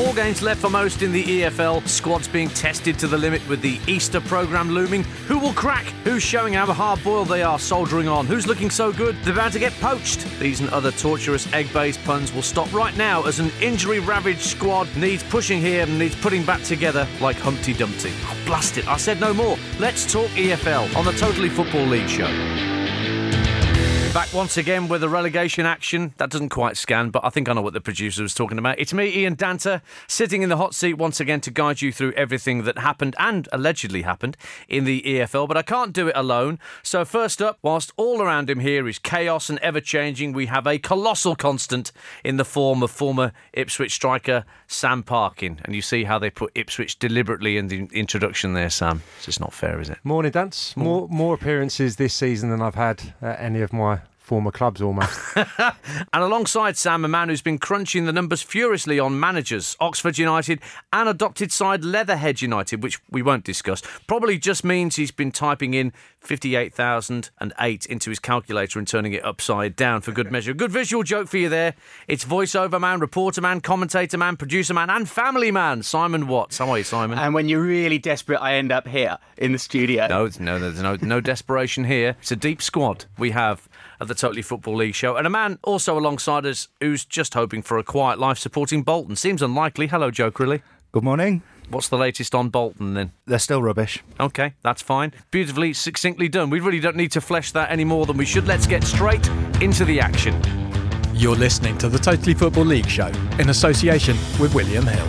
4 games left for most in the EFL. Squads being tested to the limit with the Easter programme looming. Who will crack? Who's showing how hard-boiled they are soldiering on? Who's looking so good they're about to get poached? These and other torturous egg-based puns will stop right now as an injury-ravaged squad needs pushing here and needs putting back together like Humpty Dumpty. Oh, blast it, I said no more. Let's talk EFL on the Totally Football League show. Back once again with the relegation action. That doesn't quite scan, but I think I know what the producer was talking about. It's me, Ian Danter, sitting in the hot seat once again to guide you through everything that happened and allegedly happened in the EFL, but I can't do it alone. So first up, whilst all around him here is chaos and ever-changing, we have a colossal constant in the form of former Ipswich striker Sam Parkin. And you see how they put Ipswich deliberately in the introduction there, Sam. It's just not fair, is it? Morning, Dance. More appearances this season than I've had at any of my former clubs almost. And alongside Sam, a man who's been crunching the numbers furiously on managers, Oxford United and adopted side Leatherhead United, which we won't discuss, probably just means he's been typing in 58,008 into his calculator and turning it upside down for good measure. Good visual joke for you there. It's voiceover man, reporter man, commentator man, producer man and family man, Simon Watts. How are you, Simon? And when you're really desperate, I end up here in the studio. No, there's no desperation here. It's a deep squad we have at the Totally Football League show. And a man also alongside us who's just hoping for a quiet life supporting Bolton. Seems unlikely. Hello, Joe Crilly. Good morning. What's the latest on Bolton then? They're still rubbish. OK, that's fine. Beautifully, succinctly done. We really don't need to flesh that any more than we should. Let's get straight into the action. You're listening to the Totally Football League show in association with William Hill.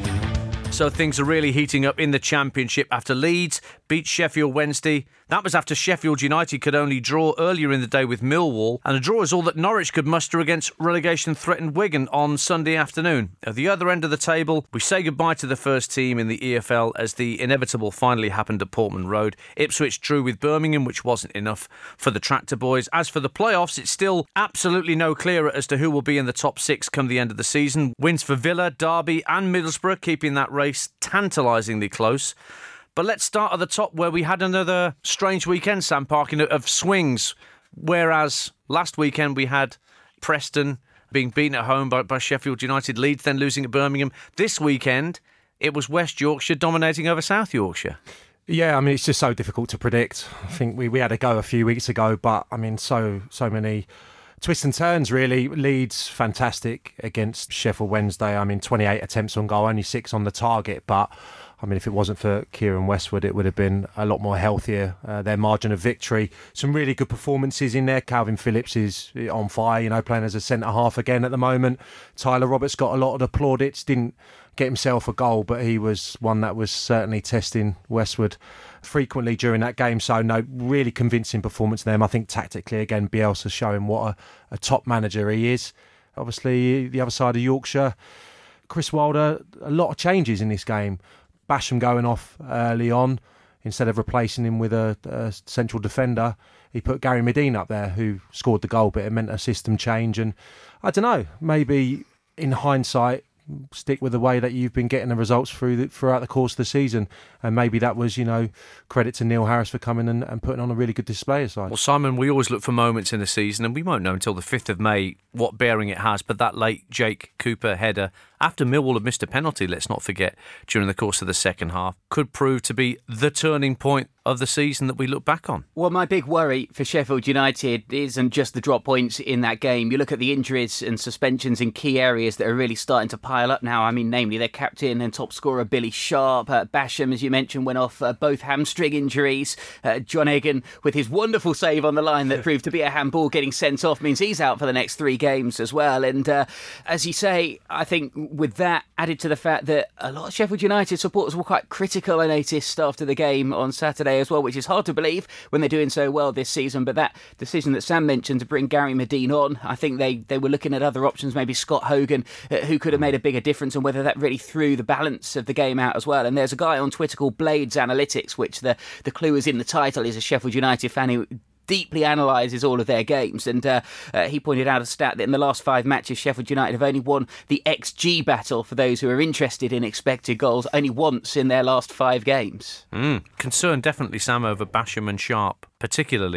So things are really heating up in the Championship after Leeds beat Sheffield Wednesday. That was after Sheffield United could only draw earlier in the day with Millwall, and a draw is all that Norwich could muster against relegation-threatened Wigan on Sunday afternoon. At the other end of the table, we say goodbye to the first team in the EFL as the inevitable finally happened at Portman Road. Ipswich drew with Birmingham, which wasn't enough for the Tractor Boys. As for the playoffs, it's still absolutely no clearer as to who will be in the top 6 come the end of the season. Wins for Villa, Derby and Middlesbrough, keeping that race tantalisingly close. But let's start at the top where we had another strange weekend, Sam Parkin, of swings. Whereas last weekend we had Preston being beaten at home by Sheffield United, Leeds then losing at Birmingham. This weekend, it was West Yorkshire dominating over South Yorkshire. Yeah, I mean, it's just so difficult to predict. I think we had a go a few weeks ago, but I mean, so many twists and turns, really. Leeds, fantastic against Sheffield Wednesday. I mean, 28 attempts on goal, only 6 on the target, but I mean, if it wasn't for Kieran Westwood, it would have been a lot more healthier. Their margin of victory. Some really good performances in there. Calvin Phillips is on fire, playing as a centre-half again at the moment. Tyler Roberts got a lot of the plaudits. Didn't get himself a goal, but he was one that was certainly testing Westwood frequently during that game. So, no, really convincing performance from them. I think tactically, again, Bielsa's showing what a top manager he is. Obviously, the other side of Yorkshire, Chris Wilder, a lot of changes in this game. Basham going off early on, instead of replacing him with a central defender, he put Gary Medine up there, who scored the goal, but it meant a system change. And I don't know, maybe in hindsight, stick with the way that you've been getting the results throughout the course of the season. And maybe that was, credit to Neil Harris for coming and putting on a really good display aside. Well, Simon, we always look for moments in the season, and we won't know until the 5th of May what bearing it has, but that late Jake Cooper header, after Millwall had missed a penalty, let's not forget, during the course of the second half, could prove to be the turning point of the season that we look back on. Well, my big worry for Sheffield United isn't just the drop points in that game. You look at the injuries and suspensions in key areas that are really starting to pile up now. I mean, namely their captain and top scorer Billy Sharp. Basham, as you mentioned, went off both hamstring injuries. John Egan, with his wonderful save on the line that proved to be a handball, getting sent off, means he's out for the next 3 games as well. And as you say, I think with that added to the fact that a lot of Sheffield United supporters were quite critical, I noticed, after the game on Saturday as well, which is hard to believe when they're doing so well this season. But that decision that Sam mentioned to bring Gary Medine on, I think they were looking at other options, maybe Scott Hogan, who could have made a bigger difference, and whether that really threw the balance of the game out as well. And there's a guy on Twitter called Blades Analytics, which the clue is in the title, is a Sheffield United fan who deeply analyses all of their games, and he pointed out a stat that in the last 5 matches Sheffield United have only won the XG battle, for those who are interested in expected goals, only once in their last 5 games. Concern definitely, Sam, over Basham and Sharp particularly,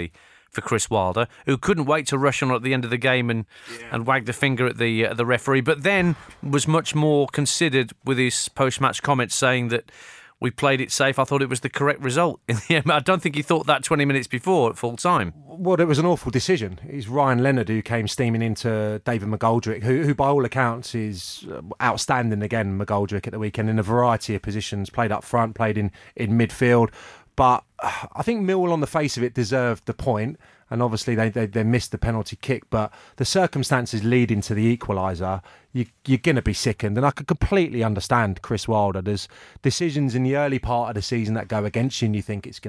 for Chris Wilder, who couldn't wait to rush on at the end of the game and wag the finger at the referee, but then was much more considered with his post-match comments saying that we played it safe. I thought it was the correct result. In the end, I don't think he thought that 20 minutes before at full time. Well, it was an awful decision. It's Ryan Leonard who came steaming into David McGoldrick, who by all accounts is outstanding again, McGoldrick at the weekend in a variety of positions, played up front, played in midfield. But I think Millwall on the face of it deserved the point, and obviously they missed the penalty kick, but the circumstances leading to the equaliser, you're going to be sickened. And I could completely understand Chris Wilder. There's decisions in the early part of the season that go against you and you think it's going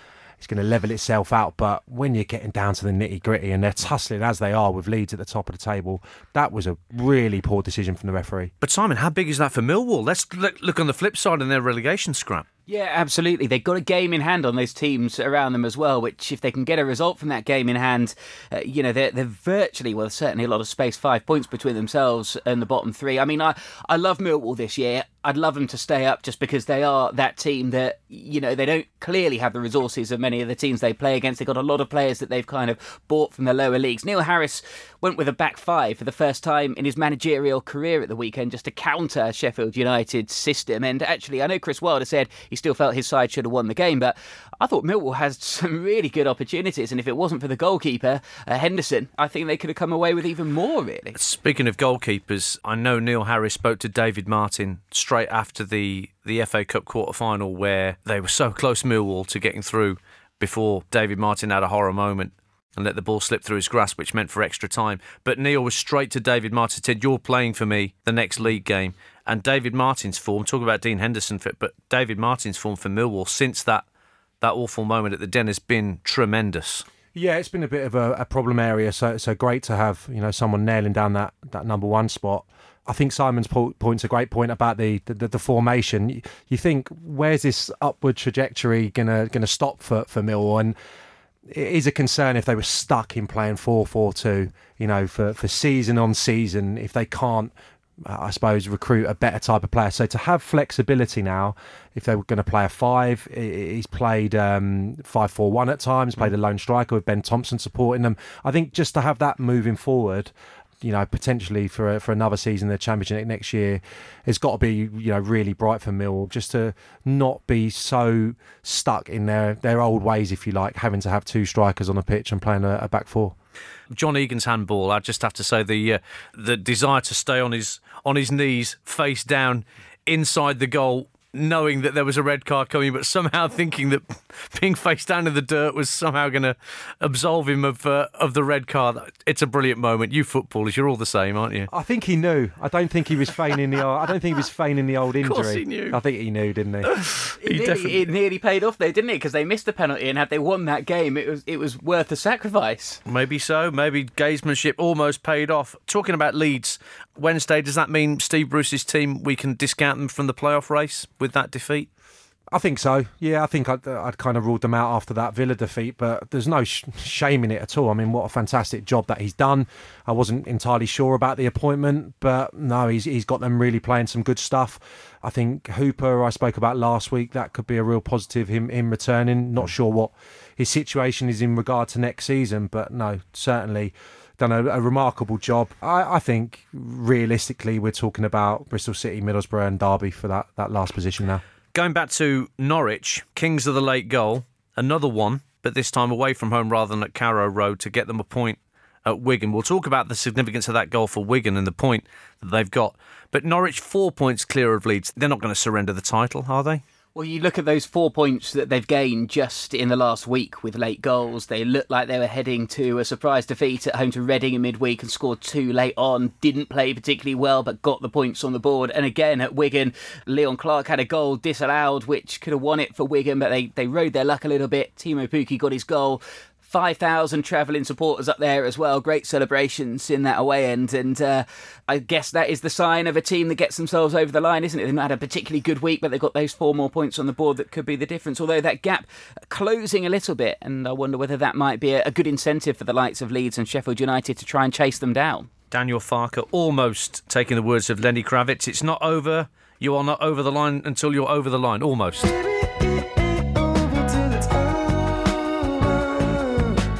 to level itself out. But when you're getting down to the nitty-gritty and they're tussling as they are with Leeds at the top of the table, that was a really poor decision from the referee. But Simon, how big is that for Millwall? Let's look on the flip side in their relegation scrap. Yeah, absolutely. They've got a game in hand on those teams around them as well, which if they can get a result from that game in hand, they're virtually, well, certainly a lot of space, 5 points between themselves and the bottom three. I mean, I love Millwall this year. I'd love them to stay up just because they are that team that, they don't clearly have the resources of many of the teams they play against. They've got a lot of players that they've kind of bought from the lower leagues. Neil Harris went with a back five for the first time in his managerial career at the weekend just to counter Sheffield United's system. And actually, I know Chris Wilder said he still felt his side should have won the game, but I thought Millwall has some really good opportunities, and if it wasn't for the goalkeeper, Henderson, I think they could have come away with even more, really. Speaking of goalkeepers, I know Neil Harris spoke to David Martin straight after the FA Cup quarter-final where they were so close, Millwall, to getting through before David Martin had a horror moment and let the ball slip through his grasp, which meant for extra time. But Neil was straight to David Martin, said, "You're playing for me the next league game." And David Martin's form, talk about Dean Henderson, but David Martin's form for Millwall since that awful moment at the Den has been tremendous. Yeah, it's been a bit of a problem area, so great to have someone nailing down that number one spot. I think Simon's point's a great point about the formation. You think, where's this upward trajectory gonna stop for Millwall? And it is a concern if they were stuck in playing 4-4-2, for season on season, if they can't, I suppose, recruit a better type of player. So to have flexibility now, if they were going to play a 5, he's played 5-4-1 at times, played a lone striker with Ben Thompson supporting them. I think just to have that moving forward, potentially for another season in the Championship next year, it's got to be really bright for Millwall, just to not be so stuck in their old ways, if you like, having to have 2 strikers on a pitch and playing a back 4. John Egan's handball, I just have to say the desire to stay on his knees, face down, inside the goal, knowing that there was a red card coming, but somehow thinking that being face down in the dirt was somehow going to absolve him of the red card. It's a brilliant moment. You footballers, you're all the same, aren't you? I think he knew. I don't think he was feigning the old injury. Of course he knew. I think he knew, didn't he? It nearly paid off though, didn't it? Because they missed the penalty, and had they won that game, it was worth the sacrifice. Maybe so. Maybe gamesmanship almost paid off. Talking about Leeds, Wednesday, does that mean Steve Bruce's team, we can discount them from the playoff race with that defeat? I think so. Yeah, I think I'd kind of ruled them out after that Villa defeat, but there's no shame in it at all. I mean, what a fantastic job that he's done. I wasn't entirely sure about the appointment, but no, he's got them really playing some good stuff. I think Hooper, I spoke about last week, that could be a real positive, him returning. Not sure what his situation is in regard to next season, but no, certainly done a remarkable job. I think realistically we're talking about Bristol City, Middlesbrough and Derby for that last position now. Going back to Norwich, kings of the late goal, another one, but this time away from home rather than at Carrow Road to get them a point at Wigan. We'll talk about the significance of that goal for Wigan and the point that they've got. But Norwich 4 points clear of Leeds. They're not going to surrender the title, are they? Well, you look at those 4 points that they've gained just in the last week with late goals. They looked like they were heading to a surprise defeat at home to Reading in midweek and scored 2 late on. Didn't play particularly well, but got the points on the board. And again, at Wigan, Leon Clark had a goal disallowed, which could have won it for Wigan, but they rode their luck a little bit. Timo Pukki got his goal. 5,000 travelling supporters up there as well. Great celebrations in that away end. And I guess that is the sign of a team that gets themselves over the line, isn't it? They've not had a particularly good week, but they've got those 4 more points on the board that could be the difference. Although that gap closing a little bit, and I wonder whether that might be a good incentive for the likes of Leeds and Sheffield United to try and chase them down. Daniel Farke almost taking the words of Lenny Kravitz. It's not over. You are not over the line until you're over the line. Almost.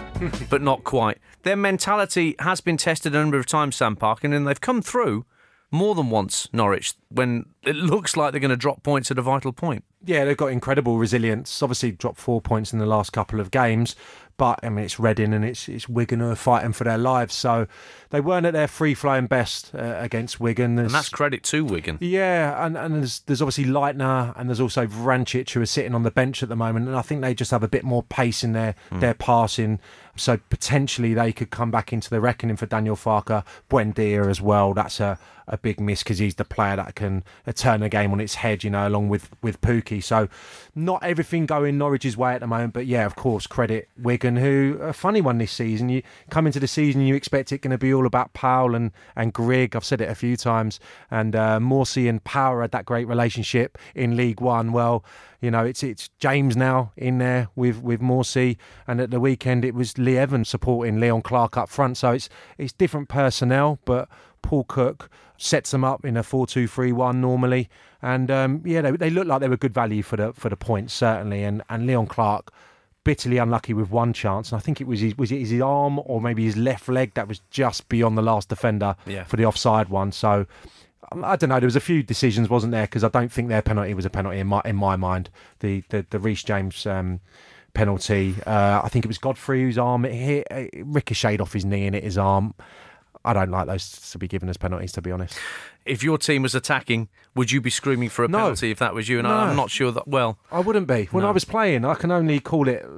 but not quite. Their mentality has been tested a number of times, Sam Parkin, and they've come through more than once, Norwich, when it looks like they're going to drop points at a vital point. Yeah, they've got incredible resilience. Obviously dropped 4 points in the last couple of games, but I mean it's Reading and it's Wigan who are fighting for their lives, so they weren't at their free-flowing best against Wigan. And that's credit to Wigan. Yeah, and there's obviously Leitner and there's also Vrancic who are sitting on the bench at the moment, and I think they just have a bit more pace in their passing, so potentially they could come back into the reckoning for Daniel Farke. Buendia as well, that's a big miss because he's the player that can turn a game on its head, along with Pukki. So not everything going Norwich's way at the moment, but yeah, of course, credit Wigan, who a funny one this season. You come into the season, you expect it going to be all about Powell and Grigg. I've said it a few times, and Morsey and Power had that great relationship in League One. Well, it's James now in there with Morsey, and at the weekend it was Lee Evans supporting Leon Clark up front. So it's different personnel, but Paul Cook sets them up in a 4-2-3-1 normally, and they look like they were good value for the points certainly. And Leon Clark bitterly unlucky with one chance, and I think it was his arm or maybe his left leg that was just beyond the last defender for the offside one. So I don't know. There was a few decisions, wasn't there? Because I don't think their penalty was a penalty in my mind. The Reece James penalty. I think it was Godfrey whose arm it ricocheted off his knee and hit his arm. I don't like those to be given as penalties, to be honest. If your team was attacking, would you be screaming for a penalty if that was you? And I'm not sure that. Well, I wouldn't be. When I was playing, I can only call it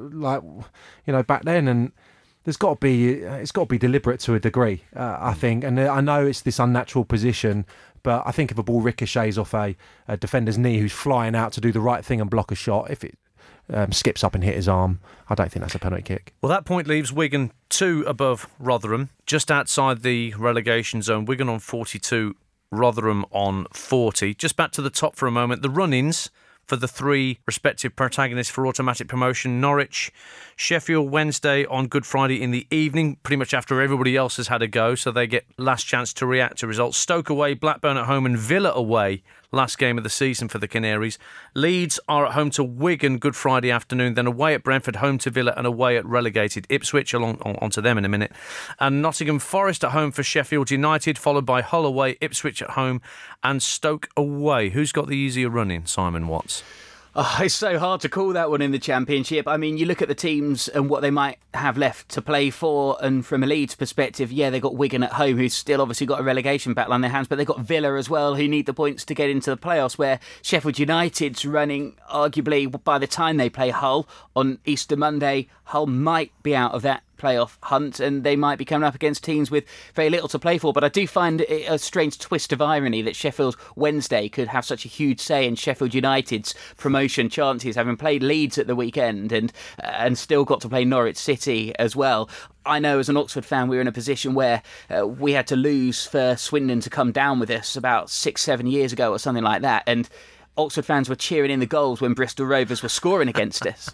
back then, and it's got to be deliberate to a degree, I think. And I know it's this unnatural position, but I think if a ball ricochets off a defender's knee who's flying out to do the right thing and block a shot, if it skips up and hit his arm, I don't think that's a penalty kick. Well, that point leaves Wigan 2 above Rotherham, just outside the relegation zone. Wigan on 42, Rotherham on 40. Just back to the top for a moment. The run-ins for the 3 respective protagonists for automatic promotion: Norwich, Sheffield Wednesday on Good Friday in the evening, pretty much after everybody else has had a go, so they get last chance to react to results. Stoke away, Blackburn at home and Villa away, last game of the season for the Canaries. Leeds are at home to Wigan Good Friday afternoon, then away at Brentford, home to Villa and away at relegated Ipswich, onto them in a minute. And Nottingham Forest at home for Sheffield United, followed by Hull away, Ipswich at home and Stoke away. Who's got the easier run-in, Simon Watts? Oh, it's so hard to call that one in the Championship. I mean, you look at the teams and what they might have left to play for, and from a Leeds perspective, they've got Wigan at home, who's still obviously got a relegation battle on their hands, but they've got Villa as well, who need the points to get into the playoffs, where Sheffield United's running, arguably, by the time they play Hull on Easter Monday, Hull might be out of that playoff hunt, and they might be coming up against teams with very little to play for. But I do find it a strange twist of irony that Sheffield Wednesday could have such a huge say in Sheffield United's promotion chances, having played Leeds at the weekend and still got to play Norwich City as well. I know as an Oxford fan we were in a position where we had to lose for Swindon to come down with us about 6-7 years ago or something like that, and Oxford fans were cheering in the goals when Bristol Rovers were scoring against us.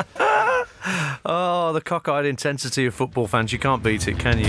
Oh, the cockeyed intensity of football fans. You can't beat it, can you?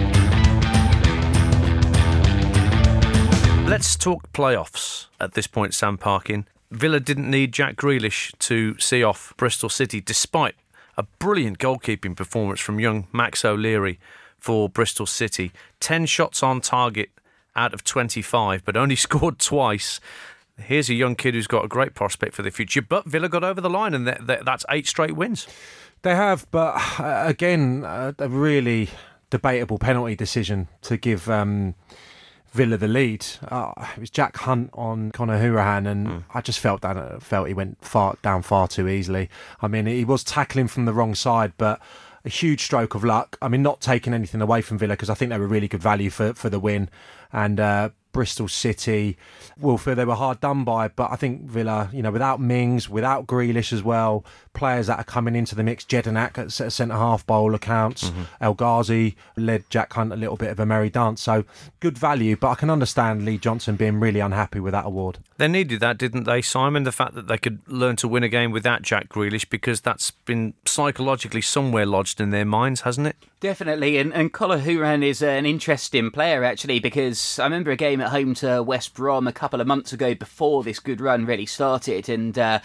Let's talk playoffs at this point, Sam Parkin. Villa didn't need Jack Grealish to see off Bristol City, despite a brilliant goalkeeping performance from young Max O'Leary for Bristol City. 10 shots on target out of 25, but only scored twice. Here's a young kid who's got a great prospect for the future, but Villa got over the line, and that's 8 straight wins. They have, but again, a really debatable penalty decision to give Villa the lead. It was Jack Hunt on Conor Hourihane, and I just felt he went down far too easily. I mean, he was tackling from the wrong side, but a huge stroke of luck. I mean, not taking anything away from Villa, because I think they were really good value for the win. And Bristol City will feel they were hard done by, but I think Villa, without Mings, without Grealish as well, players that are coming into the mix, Jedinak at centre-half by all accounts, El Ghazi led Jack Hunt a little bit of a merry dance, so good value, but I can understand Lee Johnson being really unhappy with that award. They needed that, didn't they, Simon? The fact that they could learn to win a game without Jack Grealish, because that's been psychologically somewhere lodged in their minds, hasn't it? Definitely, and Conor Hourihane is an interesting player, actually, because I remember a game at home to West Brom a couple of months ago before this good run really started, and the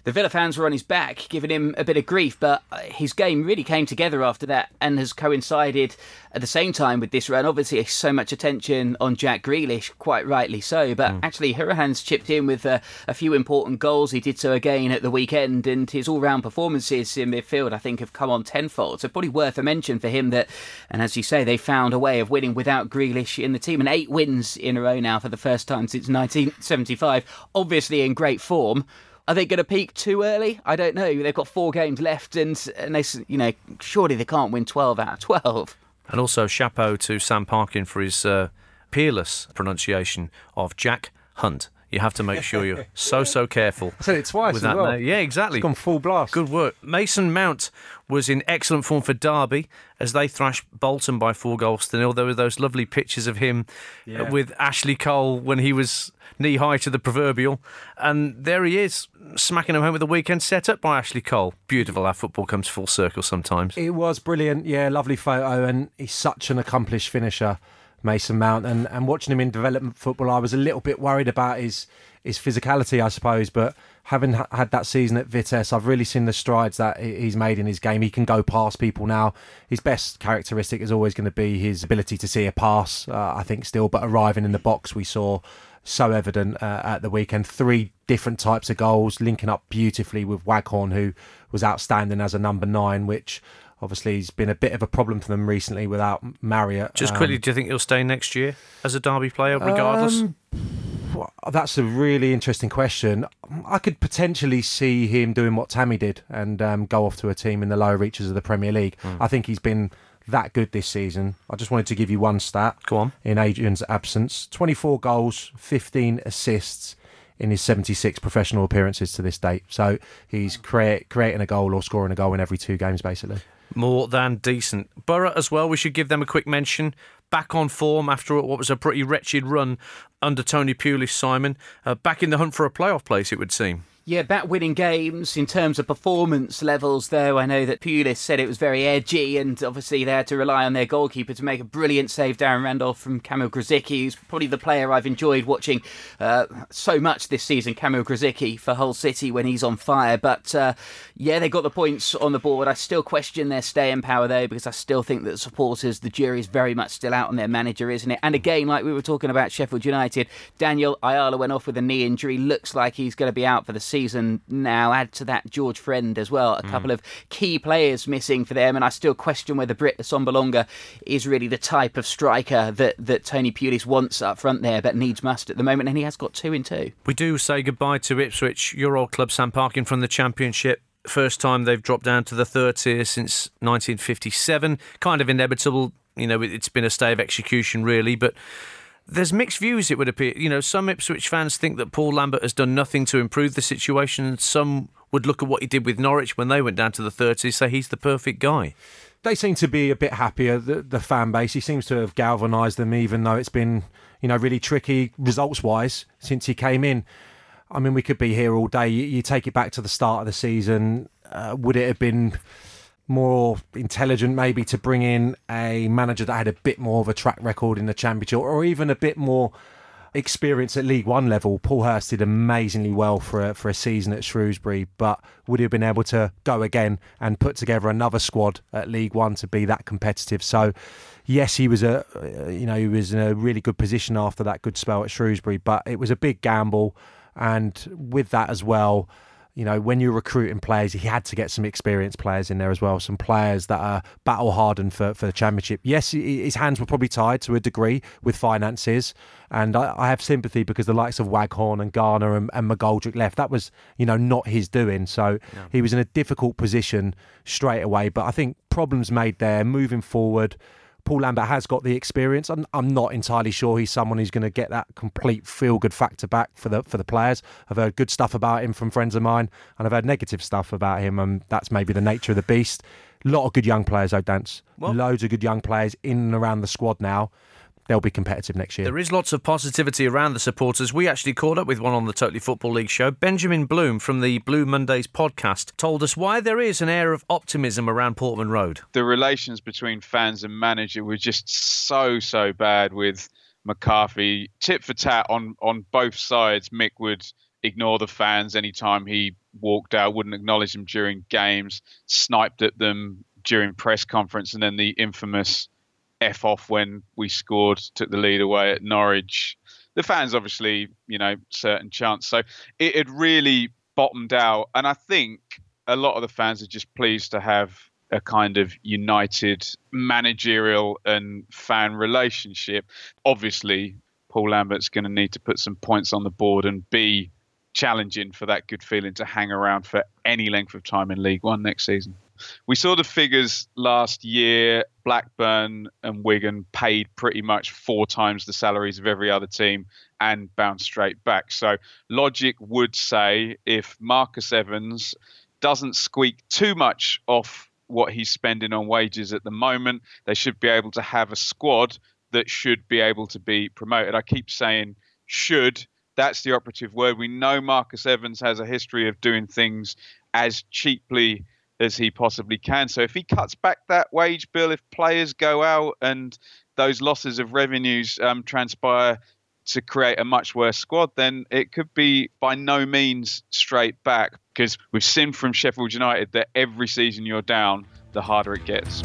The Villa fans were on his back, giving him a bit of grief, but his game really came together after that and has coincided at the same time with this run. Obviously, so much attention on Jack Grealish, quite rightly so, but actually Hourihane's chipped in with a few important goals. He did so again at the weekend, and his all-round performances in midfield, I think, have come on tenfold. So probably worth a mention for him that, and as you say, they found a way of winning without Grealish in the team, and 8 wins in a row now for the first time since 1975. Obviously in great form. Are they going to peak too early? I don't know. They've got 4 games left, and they, surely they can't win 12 out of 12. And also chapeau to Sam Parkin for his peerless pronunciation of Jack Hunt. You have to make sure you're so careful. I said it twice with as that well. name. Yeah, exactly. It's gone full blast. Good work. Mason Mount was in excellent form for Derby as they thrashed Bolton by 4-0. There were those lovely pictures of him with Ashley Cole when he was knee-high to the proverbial. And there he is, smacking him home with a weekend set up by Ashley Cole. Beautiful how football comes full circle sometimes. It was brilliant. Yeah, lovely photo. And he's such an accomplished finisher, Mason Mount. And watching him in development football, I was a little bit worried about his physicality, I suppose. But having had that season at Vitesse, I've really seen the strides that he's made in his game. He can go past people now. His best characteristic is always going to be his ability to see a pass, I think still. But arriving in the box, we saw so evident at the weekend. 3 different types of goals, linking up beautifully with Waghorn, who was outstanding as a number 9, which obviously has been a bit of a problem for them recently without Marriott. Just quickly, do you think he'll stay next year as a Derby player regardless? That's a really interesting question. I could potentially see him doing what Tammy did and go off to a team in the lower reaches of the Premier League. I think he's been that good this season. I just wanted to give you one stat. Go on. In Adrian's absence, 24 goals, 15 assists in his 76 professional appearances to this date. So he's creating a goal or scoring a goal in every 2 games, basically. More than decent. Borough as well, we should give them a quick mention. Back on form after what was a pretty wretched run under Tony Pulis, Simon. Back in the hunt for a playoff place, it would seem. Yeah, back winning games in terms of performance levels, though. I know that Pulis said it was very edgy, and obviously they had to rely on their goalkeeper to make a brilliant save, Darren Randolph, from Kamil Grzycki, who's probably the player I've enjoyed watching so much this season, Kamil Grzycki, for Hull City when he's on fire. But yeah, they got the points on the board. I still question their staying power, though, because I still think that the supporters, the jury's very much still out on their manager, isn't it? And again, like we were talking about Sheffield United, Daniel Ayala went off with a knee injury. Looks like he's going to be out for the season now. Add to that George Friend as well. A couple of key players missing for them, and I still question whether Britt Assombalonga is really the type of striker that Tony Pulis wants up front there, but needs must at the moment, and he has got 2 in 2. We do say goodbye to Ipswich, your old club, Sam Parkin, from the Championship. First time they've dropped down to the 3rd tier since 1957. Kind of inevitable. It's been a stay of execution, really, but there's mixed views, it would appear. Some Ipswich fans think that Paul Lambert has done nothing to improve the situation. Some would look at what he did with Norwich when they went down to the 3rd tier, say he's the perfect guy. They seem to be a bit happier, the fan base. He seems to have galvanised them, even though it's been, really tricky results-wise since he came in. I mean, we could be here all day. You take it back to the start of the season. Would it have been more intelligent maybe to bring in a manager that had a bit more of a track record in the Championship, or even a bit more experience at League One level? Paul Hurst did amazingly well for a season at Shrewsbury, but would he have been able to go again and put together another squad at League One to be that competitive? So yes, he was he was in a really good position after that good spell at Shrewsbury, but it was a big gamble. And with that as well, when you're recruiting players, he had to get some experienced players in there as well, some players that are battle hardened for the Championship. Yes, his hands were probably tied to a degree with finances, and I have sympathy because the likes of Waghorn and Garner and McGoldrick left. That was, not his doing. So he was in a difficult position straight away. But I think problems made there moving forward. Paul Lambert has got the experience. I'm not entirely sure he's someone who's going to get that complete feel-good factor back for the players. I've heard good stuff about him from friends of mine, and I've heard negative stuff about him, and that's maybe the nature of the beast. A lot of good young players, though, Dance. Loads of good young players in and around the squad now. They'll be competitive next year. There is lots of positivity around the supporters. We actually caught up with one on the Totally Football League show. Benjamin Bloom from the Blue Mondays podcast told us why there is an air of optimism around Portman Road. The relations between fans and manager were just so bad with McCarthy. Tit for tat on both sides. Mick would ignore the fans anytime he walked out, wouldn't acknowledge them during games, sniped at them during press conference, and then the infamous F off when we scored, took the lead away at Norwich. The fans obviously, certain chance. So it had really bottomed out. And I think a lot of the fans are just pleased to have a kind of united managerial and fan relationship. Obviously, Paul Lambert's going to need to put some points on the board and be challenging for that good feeling to hang around for any length of time in League One next season. We saw the figures last year. Blackburn and Wigan paid pretty much 4 times the salaries of every other team and bounced straight back. So logic would say if Marcus Evans doesn't squeak too much off what he's spending on wages at the moment, they should be able to have a squad that should be able to be promoted. I keep saying should. That's the operative word. We know Marcus Evans has a history of doing things as cheaply as he possibly can. So if he cuts back that wage bill, if players go out and those losses of revenues transpire to create a much worse squad, then it could be by no means straight back, because we've seen from Sheffield United that every season you're down, the harder it gets.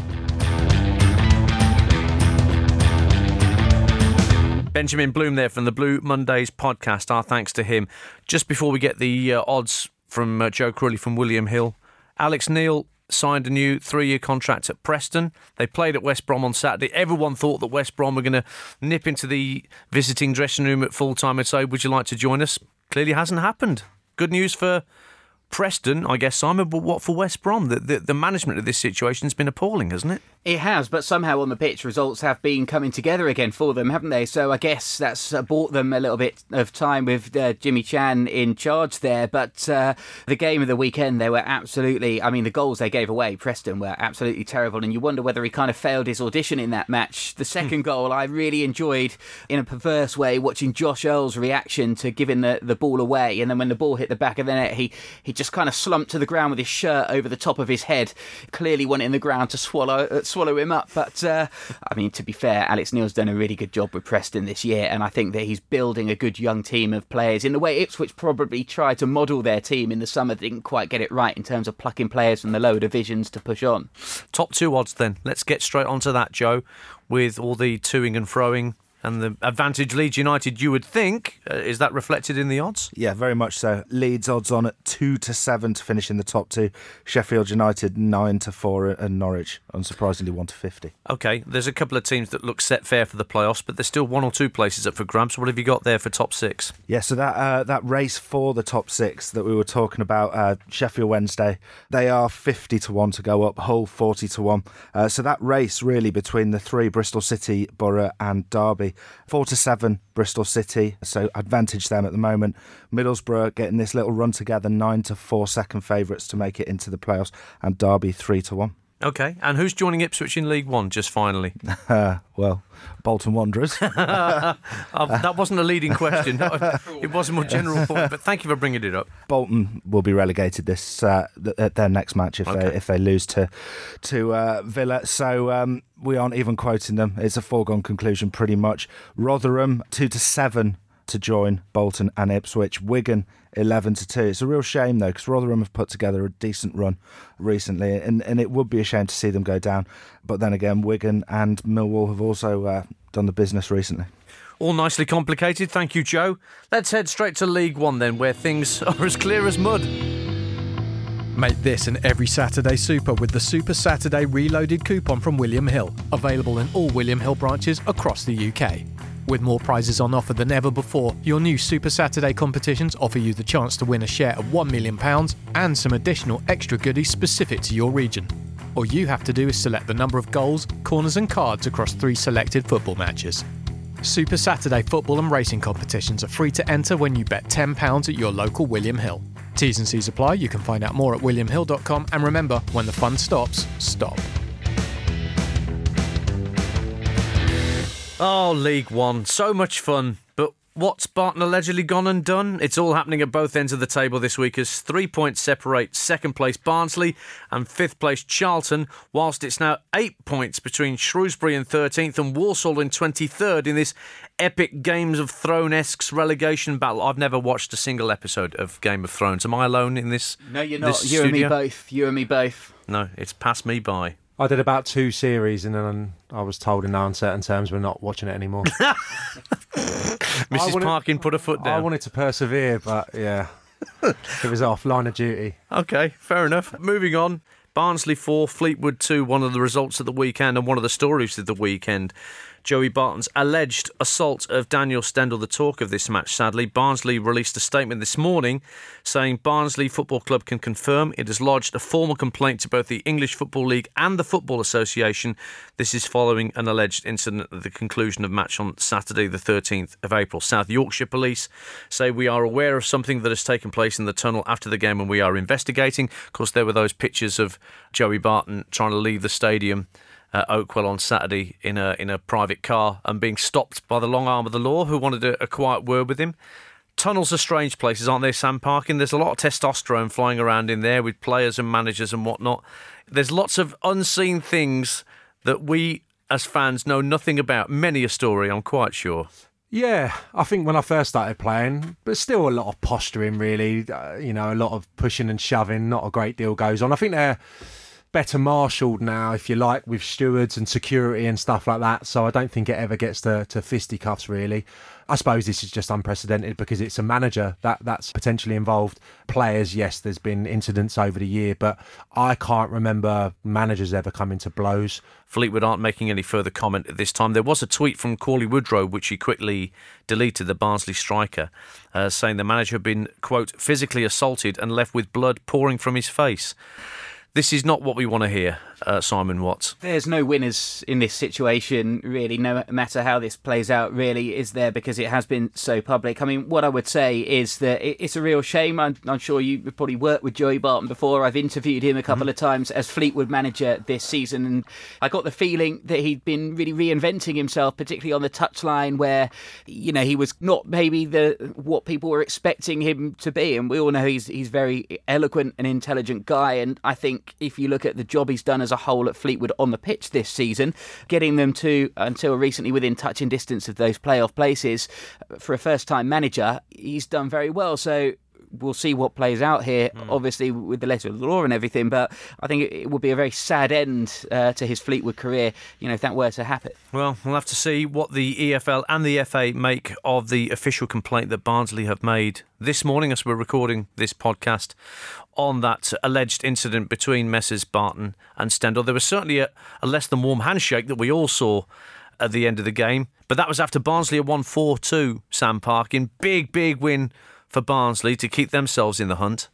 Benjamin Bloom there from the Blue Mondays podcast. Our thanks to him. Just before we get the odds from Joe Crawley from William Hill, Alex Neil signed a new 3-year contract at Preston. They played at West Brom on Saturday. Everyone thought that West Brom were going to nip into the visiting dressing room at full time and say, would you like to join us? Clearly hasn't happened. Good news for Preston, I guess, Simon, but what for West Brom? The management of this situation has been appalling, hasn't it? It has, but somehow on the pitch, results have been coming together again for them, haven't they? So I guess that's bought them a little bit of time with Jimmy Chan in charge there. But the game of the weekend, they were absolutely... I mean, the goals they gave away, Preston, were absolutely terrible. And you wonder whether he kind of failed his audition in that match. The second goal, I really enjoyed, in a perverse way, watching Josh Earl's reaction to giving the ball away. And then when the ball hit the back of the net, he just kind of slumped to the ground with his shirt over the top of his head, clearly wanting the ground to swallow him up. But I mean, to be fair, Alex Neil's done a really good job with Preston this year, and I think that he's building a good young team of players in the way Ipswich probably tried to model their team in the summer. They didn't quite get it right in terms of plucking players from the lower divisions to push on. Top 2 odds then. Let's get straight onto that, Joe, with all the toing and froing and the advantage Leeds United, you would think. Is that reflected in the odds? Yeah, very much so. Leeds odds on at 2-7 to finish in the top 2. Sheffield United 9-4 and Norwich, unsurprisingly, 1-50. OK, there's a couple of teams that look set fair for the playoffs, but there's still 1 or 2 places up for grabs. What have you got there for top 6? Yeah, so that race for the top 6 that we were talking about, Sheffield Wednesday, they are 50-1 to go up, Hull 40-1. So that race really between the 3, Bristol City, Borough and Derby, 4-7 Bristol City, so advantage them at the moment. Middlesbrough getting this little run together, 9-4 second favourites to make it into the playoffs, and Derby 3-1. OK, and who's joining Ipswich in League One, just finally? Well, Bolton Wanderers. That wasn't a leading question. It was a more general point, but thank you for bringing it up. Bolton will be relegated this at their next match if they lose to Villa. So we aren't even quoting them. It's a foregone conclusion pretty much. Rotherham 2-7 to join Bolton and Ipswich. Wigan 11-2. It's a real shame though, because Rotherham have put together a decent run recently, and it would be a shame to see them go down. But then again, Wigan and Millwall have also done the business recently. All nicely complicated. Thank you, Joe. Let's head straight to League One then, where things are as clear as mud. Make this and every Saturday super with the Super Saturday Reloaded coupon from William Hill, available in all William Hill branches across the UK. With more prizes on offer than ever before, your new Super Saturday competitions offer you the chance to win a share of £1 million and some additional extra goodies specific to your region. All you have to do is select the number of goals, corners and cards across 3 selected football matches. Super Saturday football and racing competitions are free to enter when you bet £10 at your local William Hill. T's and C's apply. You can find out more at williamhill.com, and remember, when the fun stops, stop. Oh, League One. So much fun. But what's Barton allegedly gone and done? It's all happening at both ends of the table this week as 3 points separate second place Barnsley and fifth place Charlton, whilst it's now 8 points between Shrewsbury in 13th and Walsall in 23rd in this epic Games of Thrones-esque relegation battle. I've never watched a single episode of Game of Thrones. Am I alone in this? No, you're not. You and me both. You and me both. No, it's passed me by. I did about 2 series and then I was told in no uncertain terms we're not watching it anymore. Mrs. Parkin put her foot down. I wanted to persevere, but yeah, it was off, line of duty. OK, fair enough. Moving on. Barnsley 4, Fleetwood 2, one of the results of the weekend and one of the stories of the weekend. Joey Barton's alleged assault of Daniel Stendel, the talk of this match, sadly. Barnsley released a statement this morning saying Barnsley Football Club can confirm it has lodged a formal complaint to both the English Football League and the Football Association. This is following an alleged incident at the conclusion of match on Saturday, the 13th of April. South Yorkshire Police say we are aware of something that has taken place in the tunnel after the game and we are investigating. Of course, there were those pictures of Joey Barton trying to leave the stadium at Oakwell on Saturday in a private car and being stopped by the long arm of the law who wanted a quiet word with him. Tunnels are strange places, aren't they, Sam Parkin? There's a lot of testosterone flying around in there with players and managers and whatnot. There's lots of unseen things that we as fans know nothing about. Many a story, I'm quite sure. Yeah, I think when I first started playing, but still a lot of posturing really, a lot of pushing and shoving, not a great deal goes on. I think they're better marshalled now, if you like, with stewards and security and stuff like that. So I don't think it ever gets to fisticuffs, really. I suppose this is just unprecedented because it's a manager that's potentially involved. Players, yes, there's been incidents over the year, but I can't remember managers ever coming to blows. Fleetwood aren't making any further comment at this time. There was a tweet from Cauley Woodrow, which he quickly deleted, the Barnsley striker, saying the manager had been, quote, physically assaulted and left with blood pouring from his face. This is not what we want to hear, Simon Watts. There's no winners in this situation, really, no matter how this plays out, really, is there, because it has been so public. I mean, what I would say is that it's a real shame. I'm sure you've probably worked with Joey Barton before. I've interviewed him a couple of times as Fleetwood manager this season, and I got the feeling that he'd been really reinventing himself, particularly on the touchline, where, he was not maybe what people were expecting him to be. And we all know he's very eloquent and intelligent guy, and I think if you look at the job he's done as a whole at Fleetwood on the pitch this season, getting them to, until recently, within touching distance of those playoff places, for a first-time manager, he's done very well. So we'll see what plays out here, obviously, with the letter of the law and everything, but I think it would be a very sad end to his Fleetwood career, if that were to happen. Well, we'll have to see what the EFL and the FA make of the official complaint that Barnsley have made this morning as we're recording this podcast on that alleged incident between Messrs Barton and Stendel. There was certainly a less than warm handshake that we all saw at the end of the game, but that was after Barnsley had won 4-2, Sam Parkin. Big win for Barnsley to keep themselves in the hunt.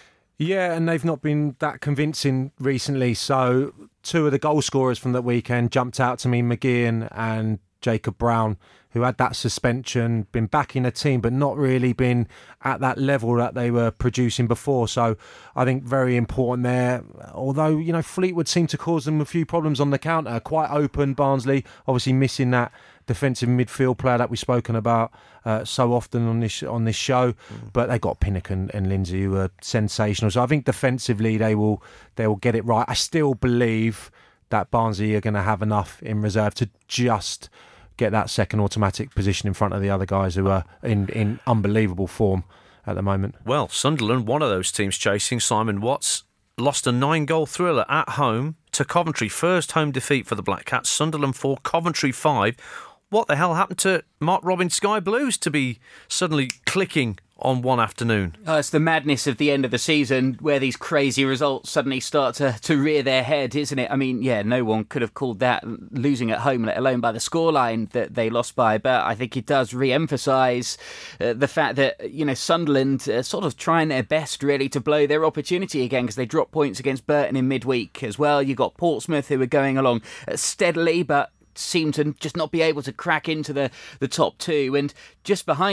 Yeah, and they've not been that convincing recently. So 2 of the goal scorers from that weekend jumped out to me, McGeehan and Jacob Brown, who had that suspension, been back in a team, but not really been at that level that they were producing before. So I think very important there. Although, Fleetwood seemed to cause them a few problems on the counter. Quite open, Barnsley, obviously missing that defensive midfield player that we've spoken about so often on this show. But they got Pinnock and Lindsay, who are sensational. So I think defensively they will get it right. I still believe that Barnsley are going to have enough in reserve to just get that second automatic position in front of the other guys who are in unbelievable form at the moment. Well, Sunderland, one of those teams chasing, Simon Watts, lost a 9-goal thriller at home to Coventry. First home defeat for the Black Cats. Sunderland 4, Coventry 5. What the hell happened to Mark Robin's Sky Blues to be suddenly clicking on one afternoon? It's the madness of the end of the season where these crazy results suddenly start to rear their head, isn't it? I mean, no one could have called that losing at home, let alone by the scoreline that they lost by. But I think it does re-emphasise the fact that, Sunderland are sort of trying their best, really, to blow their opportunity again, because they dropped points against Burton in midweek as well. You got Portsmouth, who were going along steadily, but seem to just not be able to crack into the top 2. And just behind them,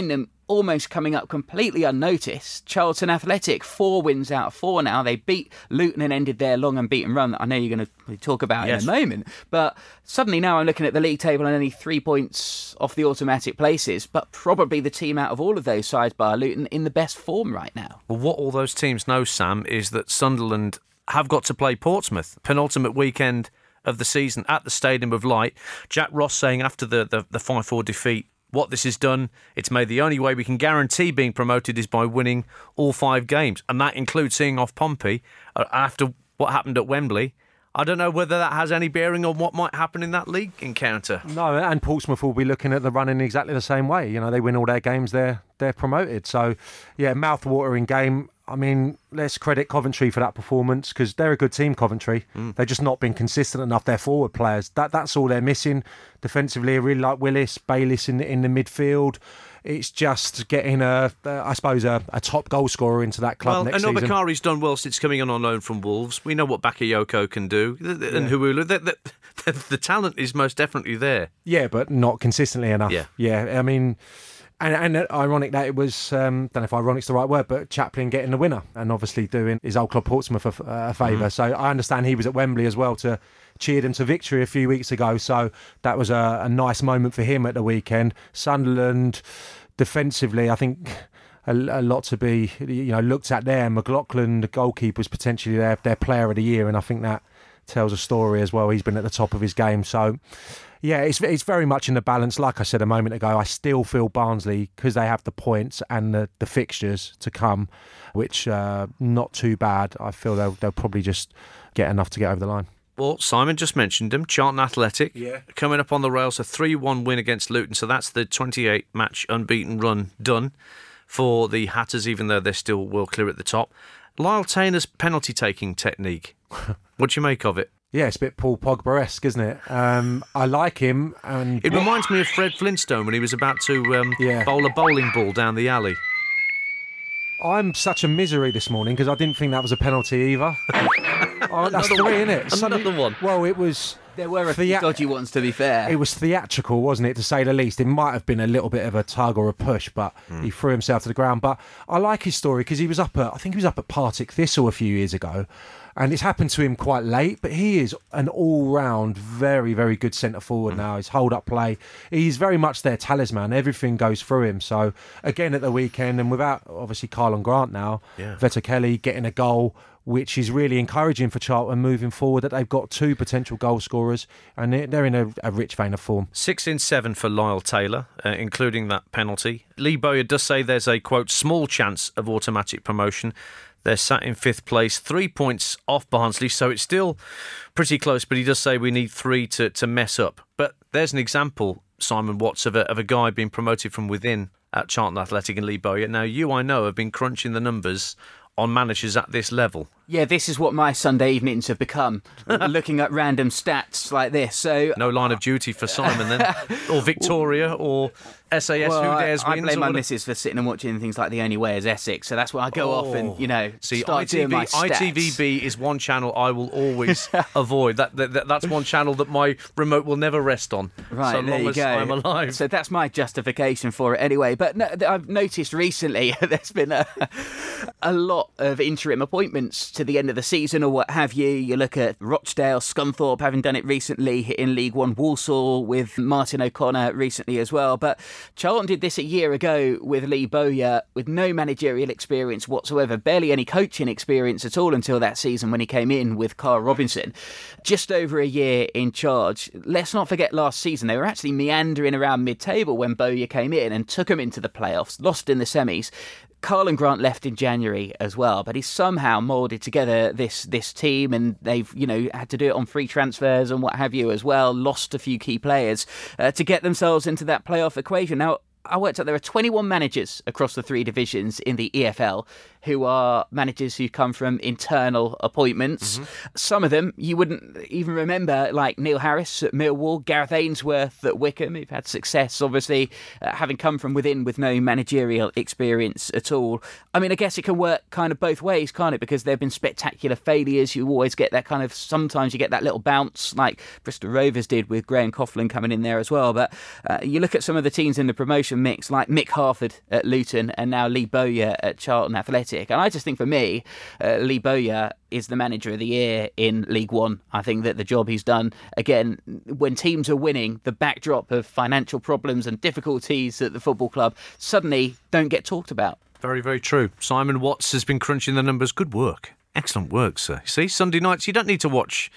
almost coming up completely unnoticed, Charlton Athletic, 4 wins out of 4 now. They beat Luton and ended their long unbeaten run that I know you're going to talk about in a moment. But suddenly now I'm looking at the league table and only 3 points off the automatic places, but probably the team out of all of those sides, bar Luton, in the best form right now. Well, what all those teams know, Sam, is that Sunderland have got to play Portsmouth, penultimate weekend of the season at the Stadium of Light. Jack Ross saying after the 5-4 defeat, what this has done, it's made the only way we can guarantee being promoted is by winning all 5 games. And that includes seeing off Pompey after what happened at Wembley. I don't know whether that has any bearing on what might happen in that league encounter. No, and Portsmouth will be looking at the run in exactly the same way. You know, they win all their games, they're promoted. So, yeah, mouth-watering game. I mean, let's credit Coventry for that performance because they're a good team, Coventry. They've just not been consistent enough. Their forward players, that's all they're missing. Defensively, I really like Willis, Bayliss in the midfield. It's just getting a top goal scorer into that club next season. And Obakari's done well since coming on loan from Wolves. We know what Bakayoko can do. And Huulu, the talent is most definitely there. Yeah, but not consistently enough. Yeah, I mean... And ironic that it was, don't know if ironic's the right word, but Chaplin getting the winner and obviously doing his old club Portsmouth a favour. So I understand he was at Wembley as well to cheer them to victory a few weeks ago. So that was a nice moment for him at the weekend. Sunderland, defensively, I think a lot to be looked at there. McLaughlin, the goalkeeper, was potentially their player of the year, and I think that tells a story as well. He's been at the top of his game. So... yeah, it's very much in the balance. Like I said a moment ago, I still feel Barnsley, because they have the points and the fixtures to come, which not too bad. I feel they'll probably just get enough to get over the line. Well, Simon just mentioned them. Charlton Athletic coming up on the rails, a 3-1 win against Luton. So that's the 28-match unbeaten run done for the Hatters, even though they're still well clear at the top. Lyle Taylor's penalty-taking technique. What do you make of it? Yeah, it's a bit Paul Pogba-esque, isn't it? I like him. And it reminds me of Fred Flintstone when he was about to bowl a bowling ball down the alley. I'm such a misery this morning because I didn't think that was a penalty either. That's 3, isn't it? Another one. Well, it was... There were a few dodgy ones, to be fair. It was theatrical, wasn't it, to say the least? It might have been a little bit of a tug or a push, but he threw himself to the ground. But I like his story because he was up at Partick Thistle a few years ago, and it's happened to him quite late, but he is an all-round, very, very good centre-forward now. His hold-up play, he's very much their talisman. Everything goes through him. So, again, at the weekend, and without, obviously, Carlon Grant now, Vettelkelly getting a goal, which is really encouraging for Charlton moving forward, that they've got 2 potential goal scorers, and they're in a rich vein of form. 6 in 7 for Lyle Taylor, including that penalty. Lee Bowyer does say there's a, quote, small chance of automatic promotion. They're sat in 5th place, 3 points off Barnsley, so it's still pretty close, but he does say we need 3 to mess up. But there's an example, Simon Watts, of a guy being promoted from within at Charlton Athletic and Lee Bowyer. Now, you, I know, have been crunching the numbers on managers at this level. Yeah, this is what my Sunday evenings have become, looking at random stats like this. So no line of duty for Simon then, or Victoria, or SAS Who Dares Wins. I blame my missus for sitting and watching things like The Only Way is Essex, so that's why I go off and start doing my stats. ITVB is one channel I will always avoid. That's one channel that my remote will never rest on, right, so long as I'm alive. So that's my justification for it anyway. But no, I've noticed recently there's been a lot of interim appointments to the end of the season or what have you. You look at Rochdale, Scunthorpe having done it recently in League One, Walsall with Martin O'Connor recently as well. But Charlton did this a year ago with Lee Bowyer with no managerial experience whatsoever, barely any coaching experience at all until that season when he came in with Carl Robinson. Just over a year in charge. Let's not forget last season, they were actually meandering around mid-table when Bowyer came in and took them into the playoffs, lost in the semis. Carlon Grant left in January as well, but he's somehow moulded together this team, and they've had to do it on free transfers and what have you as well. Lost a few key players to get themselves into that playoff equation. Now, I worked out there are 21 managers across the 3 divisions in the EFL who are managers who come from internal appointments. Some of them you wouldn't even remember, like Neil Harris at Millwall, Gareth Ainsworth at Wickham, who've had success, obviously, having come from within with no managerial experience at all. I mean, I guess it can work kind of both ways, can't it? Because there have been spectacular failures. You always get that kind of, sometimes you get that little bounce, like Bristol Rovers did with Graham Coughlin coming in there as well. But you look at some of the teams in the promotion mix, like Mick Harford at Luton and now Lee Bowyer at Charlton Athletic. And I just think for me, Lee Bowyer is the manager of the year in League One. I think that the job he's done, again, when teams are winning, the backdrop of financial problems and difficulties at the football club suddenly don't get talked about. Very, very true. Simon Watts has been crunching the numbers. Good work. Excellent work, sir. See, Sunday nights, you don't need to watch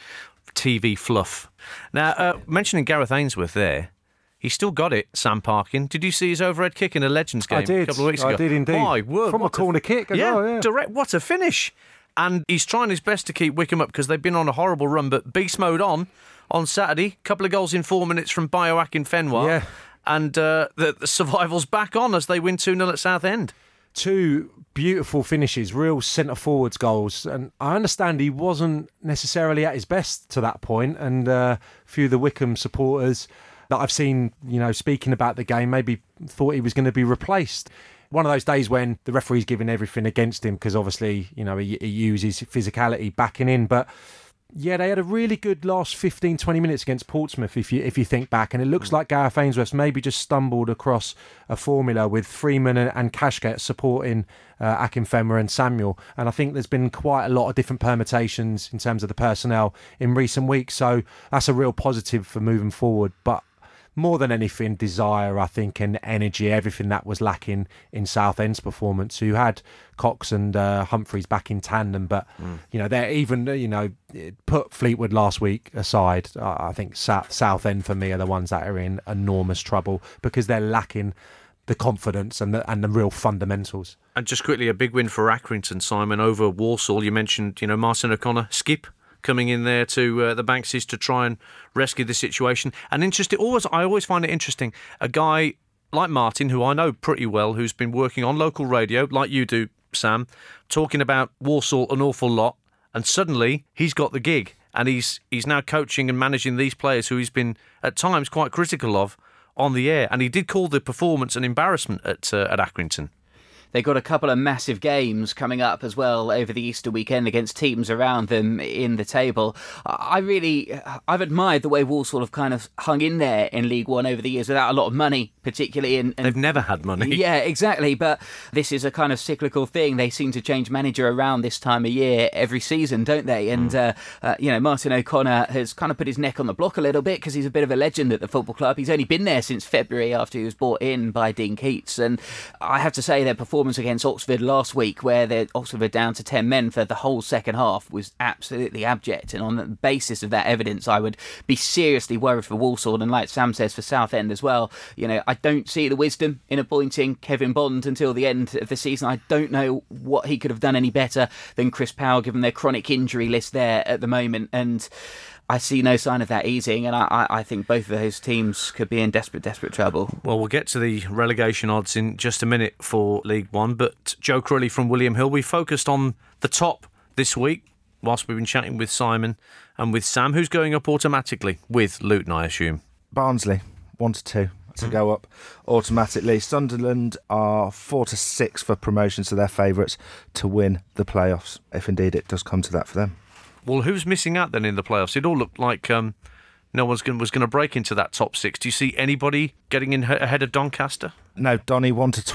TV fluff. Now, mentioning Gareth Ainsworth there, he's still got it, Sam Parkin. Did you see his overhead kick in a Legends game a couple of weeks ago? I did indeed. My word. From a corner kick as well, yeah. Direct. What a finish. And he's trying his best to keep Wickham up because they've been on a horrible run, but beast mode on Saturday. Couple of goals in 4 minutes from Bioak in Fenwar. Yeah. And the survival's back on as they win 2-0 at Southend. Two beautiful finishes, real centre-forwards goals. And I understand he wasn't necessarily at his best to that point, and a few of the Wickham supporters that I've seen, speaking about the game, maybe thought he was going to be replaced. One of those days when the referee's giving everything against him because obviously, he uses physicality backing in. But yeah, they had a really good last 15, 20 minutes against Portsmouth, if you think back. And it looks like Gareth Ainsworth maybe just stumbled across a formula with Freeman and Cashgate supporting Akinfenwa and Samuel. And I think there's been quite a lot of different permutations in terms of the personnel in recent weeks. So that's a real positive for moving forward. But more than anything, desire, I think, and energy, everything that was lacking in Southend's performance, who had Cox and Humphreys back in tandem. But, they're even, put Fleetwood last week aside, I think Southend, for me, are the ones that are in enormous trouble because they're lacking the confidence and the real fundamentals. And just quickly, a big win for Accrington, Simon, over Walsall. You mentioned, Martin O'Connor, skip, coming in there to the Bankses to try and rescue the situation. And interesting, I always find it interesting, a guy like Martin, who I know pretty well, who's been working on local radio, like you do, Sam, talking about Walsall an awful lot, and suddenly he's got the gig, and he's now coaching and managing these players who he's been at times quite critical of on the air. And he did call the performance an embarrassment at Accrington. They've got a couple of massive games coming up as well over the Easter weekend against teams around them in the table. I've admired the way Walsall have kind of hung in there in League One over the years without a lot of money, particularly. They've never had money. Yeah, exactly. But this is a kind of cyclical thing. They seem to change manager around this time of year every season, don't they? And, Martin O'Connor has kind of put his neck on the block a little bit because he's a bit of a legend at the football club. He's only been there since February after he was brought in by Dean Keats. And I have to say their performance against Oxford last week, where Oxford were down to 10 men for the whole second half, was absolutely abject. And on the basis of that evidence, I would be seriously worried for Walsall, and like Sam says, for Southend as well. I don't see the wisdom in appointing Kevin Bond until the end of the season. I don't know what he could have done any better than Chris Powell, given their chronic injury list there at the moment. And I see no sign of that easing, and I think both of those teams could be in desperate trouble. Well, we'll get to the relegation odds in just a minute for League One, but Joe Crowley from William Hill, we focused on the top this week whilst we've been chatting with Simon and with Sam. Who's going up automatically with Luton, I assume? Barnsley, 1-2 to go up automatically. Sunderland are 4-6 for promotion, so they're favourites to win the playoffs, if indeed it does come to that for them. Well, who's missing out then in the playoffs? It all looked like no one was going to break into that top six. Do you see anybody getting in ahead of Doncaster? No, Donny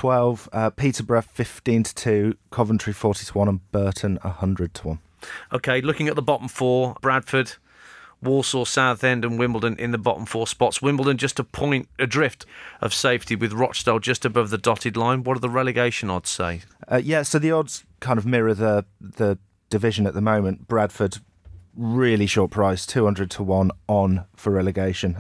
1-12, Peterborough 15-2, Coventry 40-1, and Burton 100-1. Okay, looking at the bottom four, Bradford, Walsall, Southend and Wimbledon in the bottom four spots. Wimbledon just a point adrift of safety with Rochdale just above the dotted line. What do the relegation odds say? So the odds kind of mirror the division at the moment. Bradford, really short price, 200-1 on for relegation.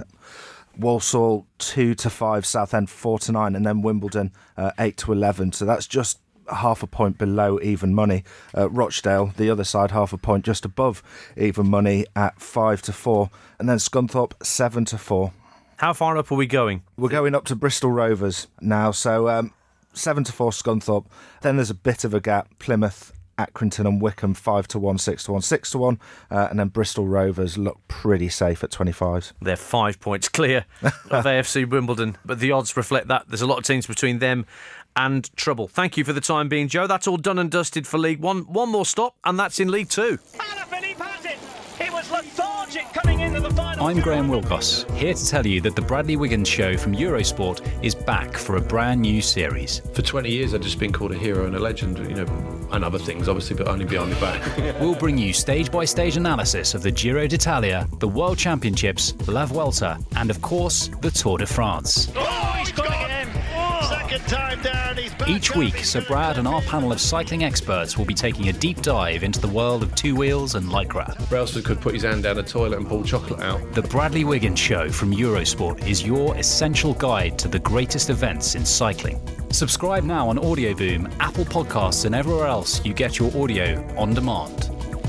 Walsall 2-5, Southend 4-9, and then Wimbledon 8-11. So that's just half a point below even money. Rochdale, the other side, half a point just above even money at 5-4, and then Scunthorpe 7-4. How far up are we going? We're going up to Bristol Rovers now. So 7-4 Scunthorpe. Then there's a bit of a gap. Plymouth, Accrington and Wycombe 5-1, 6-1, 6-1, and then Bristol Rovers look pretty safe at 25s. They're 5 points clear of AFC Wimbledon, but the odds reflect that. There's a lot of teams between them and trouble. Thank you for the time being, Joe. That's all done and dusted for League One. One more stop, and that's in League Two. Alaphilippe has it. He was lethargic coming into the final. I'm Graham Wilcox, here to tell you that the Bradley Wiggins Show from Eurosport is back for a brand new series. For 20 years, I've just been called a hero and a legend, and other things, obviously, but only behind the back. We'll bring you stage-by-stage analysis of the Giro d'Italia, the World Championships, La Vuelta, and, of course, the Tour de France. Oh, he's got it again. Second time down. He's back. Each week, Sir Brad and our panel of cycling experts will be taking a deep dive into the world of two wheels and lycra. Brailsford could put his hand down a toilet and pull chocolate out. The Bradley Wiggins Show from Eurosport is your essential guide to the greatest events in cycling. Subscribe now on Audioboom, Apple Podcasts, and everywhere else you get your audio on demand.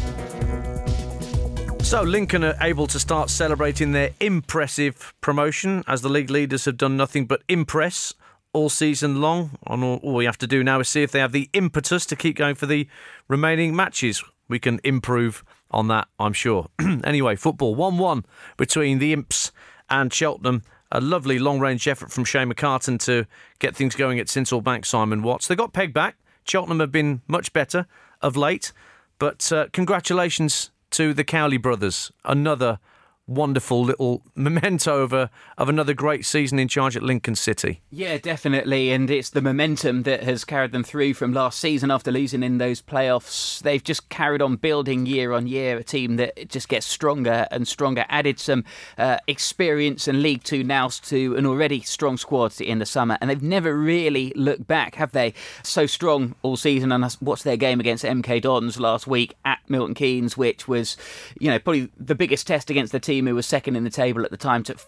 So Lincoln are able to start celebrating their impressive promotion, as the league leaders have done nothing but impress all season long. And all we have to do now is see if they have the impetus to keep going for the remaining matches. We can improve on that, I'm sure. Anyway, football 1-1 between the Imps and Cheltenham. A lovely long-range effort from Shane McCartan to get things going at Sincil Bank, Simon Watts. They got pegged back. Cheltenham have been much better of late. But congratulations to the Cowley brothers. Another wonderful little memento of another great season in charge at Lincoln City. Yeah, definitely, and it's the momentum that has carried them through from last season after losing in those playoffs. They've just carried on building year on year, a team that just gets stronger and stronger, added some experience in League Two now to an already strong squad in the summer, and they've never really looked back, have they? So strong all season, and I watched their game against MK Dons last week at Milton Keynes, which was, probably the biggest test against the team who was second in the table at the time. Took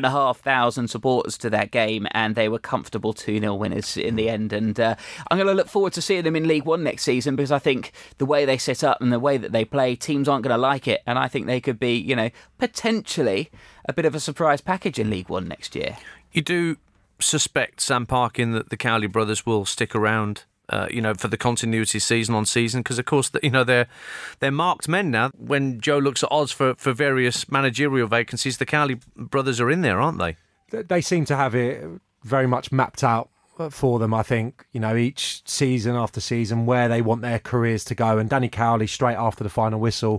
5,500 supporters to that game, and they were comfortable 2-0 winners in the end. And I'm going to look forward to seeing them in League One next season, because I think the way they set up and the way that they play, teams aren't going to like it, and I think they could be, potentially a bit of a surprise package in League One next year. You do suspect, Sam Parkin, that the Cowley brothers will stick around for the continuity season on season, because of course they're marked men now. When Joe looks at odds for various managerial vacancies, the Cowley brothers are in there, aren't they? They seem to have it very much mapped out for them, I think, each season after season where they want their careers to go. And Danny Cowley, straight after the final whistle,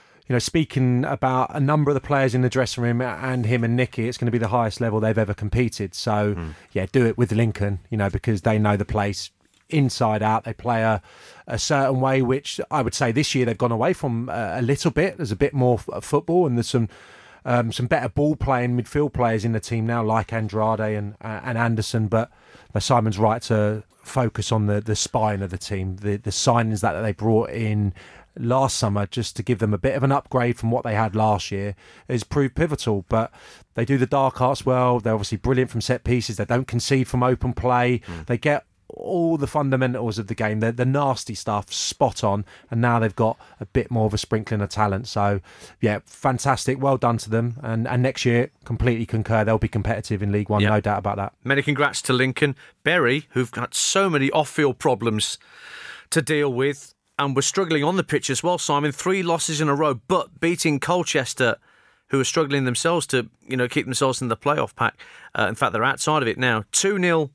speaking about a number of the players in the dressing room and him and Nicky, it's going to be the highest level they've ever competed. So do it with Lincoln, because they know the place inside out. They play a certain way, which I would say this year they've gone away from a little bit. There's a bit more football, and there's some better ball playing midfield players in the team now, like Andrade and Anderson. But Simon's right to focus on the spine of the team, the signings that they brought in last summer, just to give them a bit of an upgrade from what they had last year, has proved pivotal. But they do the dark arts well. They're obviously brilliant from set pieces. They don't concede from open play. They get all the fundamentals of the game, the nasty stuff, spot on, and now they've got a bit more of a sprinkling of talent. So, yeah, fantastic. Well done to them. And next year, completely concur, they'll be competitive in League One, no doubt about that. Many congrats to Lincoln. Bury, who've got so many off-field problems to deal with, and were struggling on the pitch as well, Simon. 3 losses in a row, but beating Colchester, who are struggling themselves to, keep themselves in the playoff pack. In fact, they're outside of it now. 2-0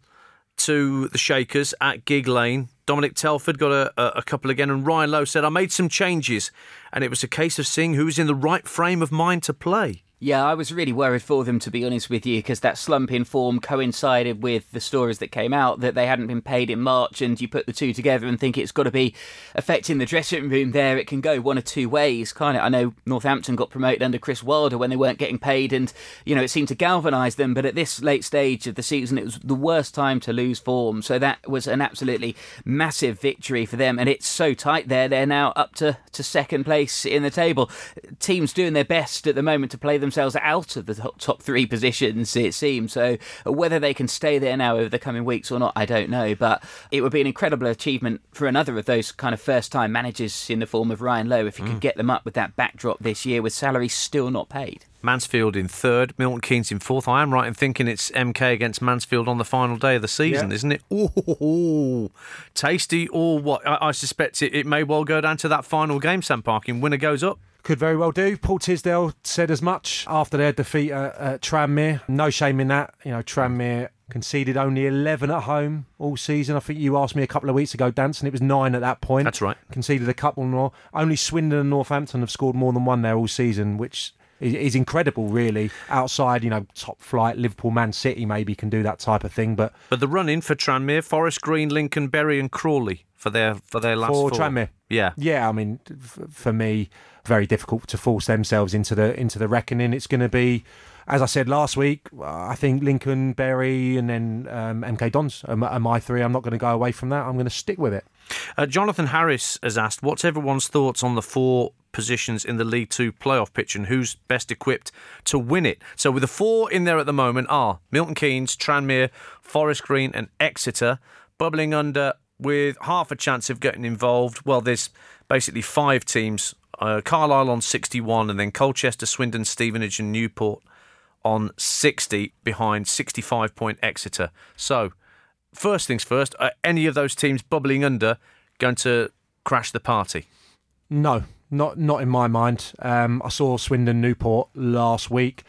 to the Shakers at Gig Lane. Dominic Telford got a couple again, and Ryan Lowe said, I made some changes, and it was a case of seeing who was in the right frame of mind to play. Yeah, I was really worried for them, to be honest with you, because that slump in form coincided with the stories that came out that they hadn't been paid in March, and you put the two together and think it's got to be affecting the dressing room there. It can go one of two ways, can't it? I know Northampton got promoted under Chris Wilder when they weren't getting paid, and, it seemed to galvanise them, but at this late stage of the season, it was the worst time to lose form, so that was an absolutely massive victory for them, and it's so tight there. They're now up to second place in the table. Teams doing their best at the moment to play them themselves out of the top 3 positions, it seems. So whether they can stay there now over the coming weeks or not, I don't know. But it would be an incredible achievement for another of those kind of first-time managers in the form of Ryan Lowe if he could get them up with that backdrop this year with salaries still not paid. Mansfield in 3rd, Milton Keynes in 4th. I am right in thinking it's MK against Mansfield on the final day of the season, isn't it? Ooh, tasty or what? I suspect it may well go down to that final game, Sam Parkin. Winner goes up. Could very well do. Paul Tisdale said as much after their defeat at Tranmere. No shame in that. You know, Tranmere conceded only 11 at home all season. I think you asked me a couple of weeks ago, Danson, it was 9 at that point. That's right. Conceded a couple more. Only Swindon and Northampton have scored more than 1 there all season, which is incredible, really. Outside, you know, top flight, Liverpool, Man City maybe can do that type of thing. But the run-in for Tranmere, Forest Green, Lincoln, Bury and Crawley for their last 4. For Tranmere? Yeah. Yeah, I mean, for me, very difficult to force themselves into the reckoning. It's going to be, as I said last week, I think Lincoln, Bury and then MK Dons are my 3. I'm not going to go away from that. I'm going to stick with it. Jonathan Harris has asked, what's everyone's thoughts on the 4 positions in the League 2 playoff pitch and who's best equipped to win it? So with the 4 in there at the moment are Milton Keynes, Tranmere, Forest Green and Exeter. Bubbling under with half a chance of getting involved. Well, there's basically 5 teams. Carlisle on 61 and then Colchester, Swindon, Stevenage and Newport on 60 behind 65-point Exeter. So, first things first, are any of those teams bubbling under going to crash the party? No, not in my mind. I saw Swindon Newport last week.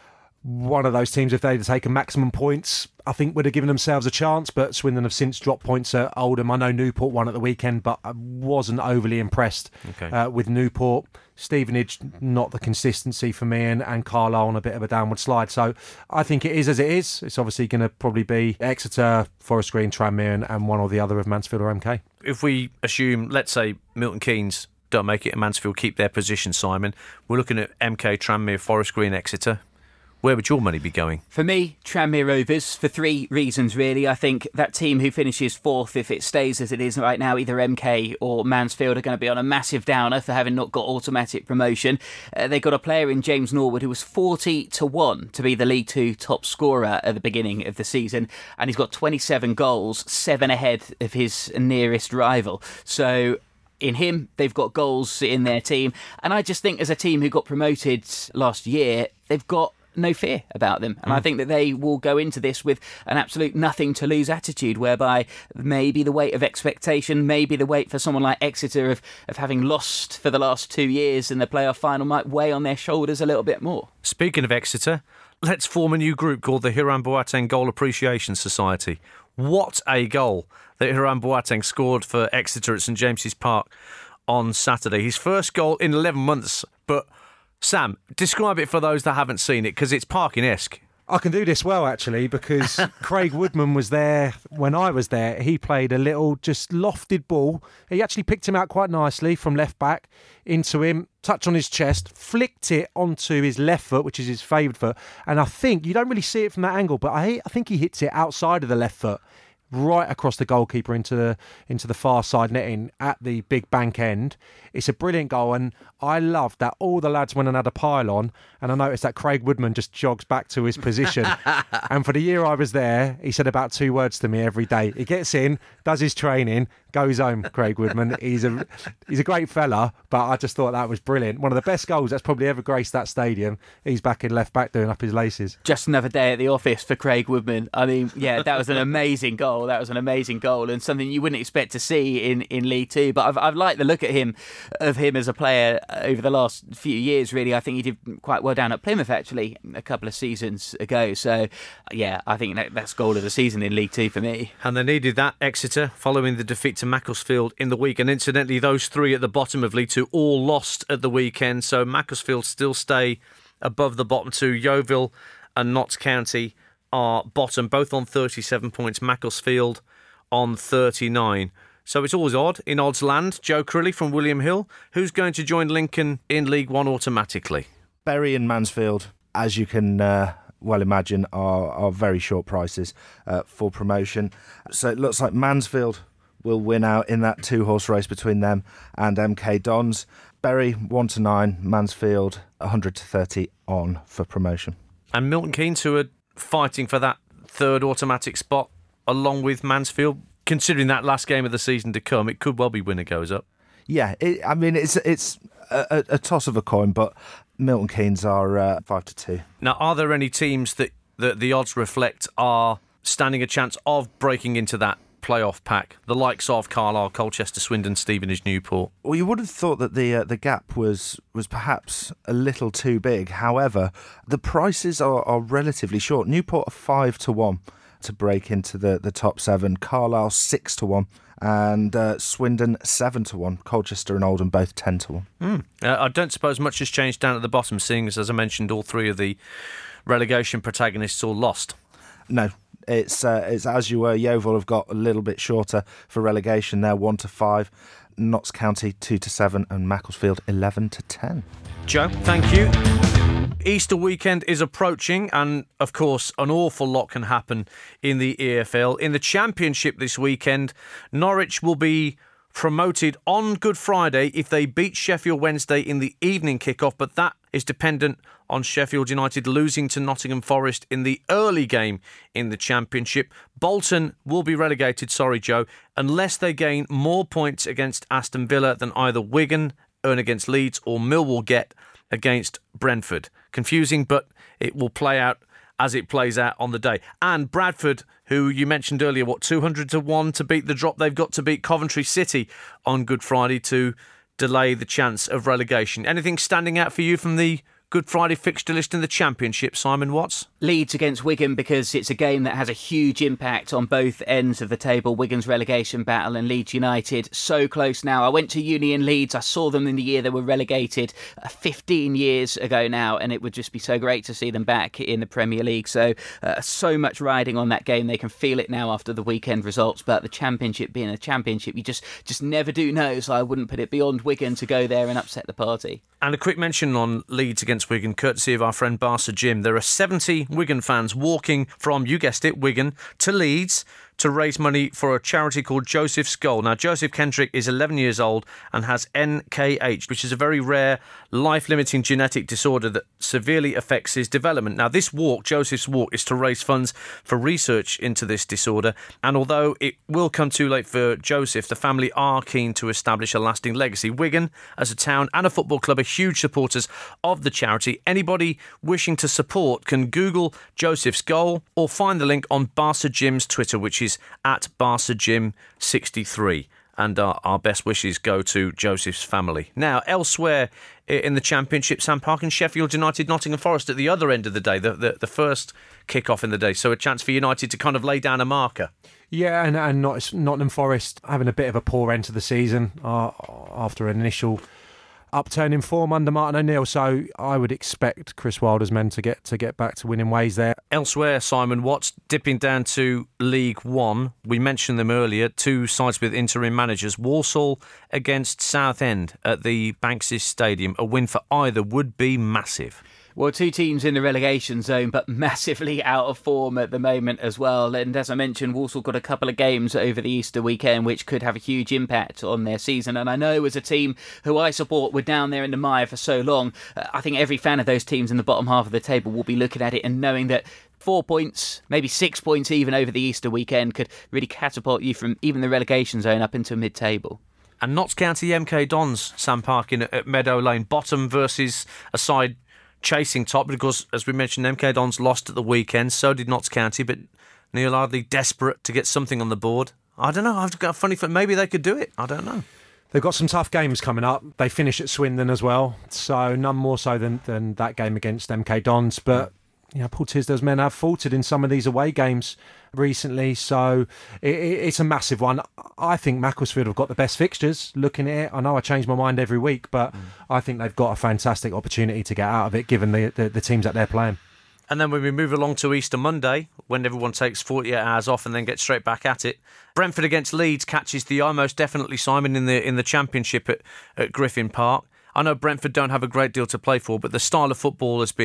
One of those teams, if they'd taken maximum points, I think would have given themselves a chance, but Swindon have since dropped points at Oldham. I know Newport won at the weekend, but I wasn't overly impressed with Newport. Stevenage, not the consistency for me, and Carlisle on a bit of a downward slide. So I think it is as it is. It's obviously going to probably be Exeter, Forest Green, Tranmere, and one or the other of Mansfield or MK. If we assume, let's say, Milton Keynes don't make it and Mansfield keep their position, Simon, we're looking at MK, Tranmere, Forest Green, Exeter. Where would your money be going? For me, Tranmere Rovers, for 3 reasons really. I think that team who finishes 4th, if it stays as it is right now, either MK or Mansfield are going to be on a massive downer for having not got automatic promotion. They got a player in James Norwood who was 40-1 to be the League 2 top scorer at the beginning of the season, and he's got 27 goals, 7 ahead of his nearest rival. So in him, they've got goals in their team, and I just think as a team who got promoted last year, they've got no fear about them. And I think that they will go into this with an absolute nothing to lose attitude, whereby maybe the weight of expectation, maybe the weight for someone like Exeter of having lost for the last 2 years in the playoff final might weigh on their shoulders a little bit more. Speaking of Exeter, let's form a new group called the Hiram Boateng Goal Appreciation Society. What a goal that Hiram Boateng scored for Exeter at St James's Park on Saturday. His first goal in 11 months, but Sam, describe it for those that haven't seen it, because it's Parkin-esque. I can do this well, actually, because Craig Woodman was there when I was there. He played a little just lofted ball. He actually picked him out quite nicely from left back into him, touch on his chest, flicked it onto his left foot, which is his favoured foot. And I think, you don't really see it from that angle, but I think he hits it outside of the left foot, right across the goalkeeper into the far side netting at the big bank end. It's a brilliant goal, and I loved that all the lads went and had a pile on, and I noticed that Craig Woodman just jogs back to his position. And for the year I was there, he said about 2 words to me every day. He gets in, does his training, goes home. Craig Woodman, he's a great fella, but I just thought that was brilliant. One of the best goals that's probably ever graced that stadium. He's back in left back doing up his laces. Just another day at the office for Craig Woodman. I mean, yeah, that was an amazing goal. That was an amazing goal, and something you wouldn't expect to see in League Two. But I've liked the look of him as a player over the last few years, really. I think he did quite well down at Plymouth, actually, a couple of seasons ago. So, yeah, I think that's goal of the season in League Two for me. And they needed that, Exeter, following the defeat to Macclesfield in the week. And incidentally, those 3 at the bottom of League Two all lost at the weekend. So Macclesfield still stay above the bottom 2. Yeovil and Notts County are bottom, both on 37 points. Macclesfield on 39. So it's always odd in odds land. Joe Crilly from William Hill. Who's going to join Lincoln in League One automatically? Bury and Mansfield, as you can well imagine, are very short prices for promotion. So it looks like Mansfield will win out in that 2-horse race between them and MK Dons. Bury 1-9, Mansfield 100-30 on for promotion. And Milton Keynes, who are fighting for that third automatic spot along with Mansfield. Considering that last game of the season to come, it could well be winner goes up. Yeah, it's a toss of a coin, but Milton Keynes are 5-2. Now, are there any teams that the odds reflect are standing a chance of breaking into that playoff pack? The likes of Carlisle, Colchester, Swindon, Stevenage, Newport. Well, you would have thought that the gap was perhaps a little too big. However, the prices are relatively short. Newport are 5-1 to break into the top 7. Carlisle 6-1. And Swindon 7-1. Colchester and Oldham both 10-1. I don't suppose much has changed down at the bottom, seeing as I mentioned, all three of the relegation protagonists all lost. No, it's as you were. Yeovil have got a little bit shorter for relegation. They're 1-5. Notts County 2-7, and Macclesfield 11-10. Joe, thank you. Easter weekend is approaching, and of course an awful lot can happen in the EFL. In the Championship this weekend, Norwich will be promoted on Good Friday if they beat Sheffield Wednesday in the evening kickoff, but that is dependent on Sheffield United losing to Nottingham Forest in the early game in the Championship. Bolton will be relegated, sorry Joe, unless they gain more points against Aston Villa than either Wigan earn against Leeds or Millwall get against Brentford. Confusing, but it will play out as it plays out on the day. And Bradford, who you mentioned earlier, 200-1 to beat the drop? They've got to beat Coventry City on Good Friday to delay the chance of relegation. Anything standing out for you from the Good Friday fixture list in the Championship, Simon Watts? Leeds against Wigan, because it's a game that has a huge impact on both ends of the table. Wigan's relegation battle and Leeds United so close now. I went to uni in Leeds. I saw them in the year they were relegated 15 years ago now, and it would just be so great to see them back in the Premier League. So much riding on that game. They can feel it now after the weekend results, but the Championship being a Championship, you just never do know, so I wouldn't put it beyond Wigan to go there and upset the party. And a quick mention on Leeds against Wigan, courtesy of our friend Barca Jim. There are 70 Wigan fans walking from, you guessed it, Wigan to Leeds to raise money for a charity called Joseph's Goal. Now, Joseph Kendrick is 11 years old and has NKH, which is a very rare, life-limiting genetic disorder that severely affects his development. Now, this walk, Joseph's Walk, is to raise funds for research into this disorder. And although it will come too late for Joseph, the family are keen to establish a lasting legacy. Wigan, as a town and a football club, are huge supporters of the charity. Anybody wishing to support can Google Joseph's Goal or find the link on Barca Jim's Twitter, which is at BarcaJim63. And our best wishes go to Joseph's family. Now, elsewhere in the Championship, Sam Park and Sheffield United, Nottingham Forest at the other end of the day, the first kick-off in the day. So a chance for United to kind of lay down a marker. Yeah, and Nottingham Forest having a bit of a poor end to the season after an initial upturn in form under Martin O'Neill, so I would expect Chris Wilder's men to get back to winning ways there. Elsewhere, Simon Watts, dipping down to League One. We mentioned them earlier, two sides with interim managers. Walsall against Southend at the Banks's Stadium. A win for either would be massive. Well, two teams in the relegation zone, but massively out of form at the moment as well. And as I mentioned, Walsall got a couple of games over the Easter weekend, which could have a huge impact on their season. And I know as a team who I support, we're down there in the mire for so long. I think every fan of those teams in the bottom half of the table will be looking at it and knowing that 4 points, maybe 6 points even over the Easter weekend could really catapult you from even the relegation zone up into mid-table. And Notts County MK Dons, Sam Park in at Meadow Lane, bottom versus a side chasing top, because as we mentioned, MK Dons lost at the weekend, so did Notts County, but Neil Ardley desperate to get something on the board. I don't know, I've got a funny feeling maybe they could do it. I don't know. They've got some tough games coming up. They finish at Swindon as well, so none more so than that game against MK Dons. But you know, Paul Tisdale's men have faltered in some of these away games recently, so it's a massive one. I think Macclesfield have got the best fixtures. Looking at it, I know I change my mind every week, but I think they've got a fantastic opportunity to get out of it, given the teams that they're playing. And then when we move along to Easter Monday, when everyone takes 48 hours off and then gets straight back at it, Brentford against Leeds catches the eye most definitely, Simon, in the Championship at Griffin Park. I know Brentford don't have a great deal to play for, but the style of football has been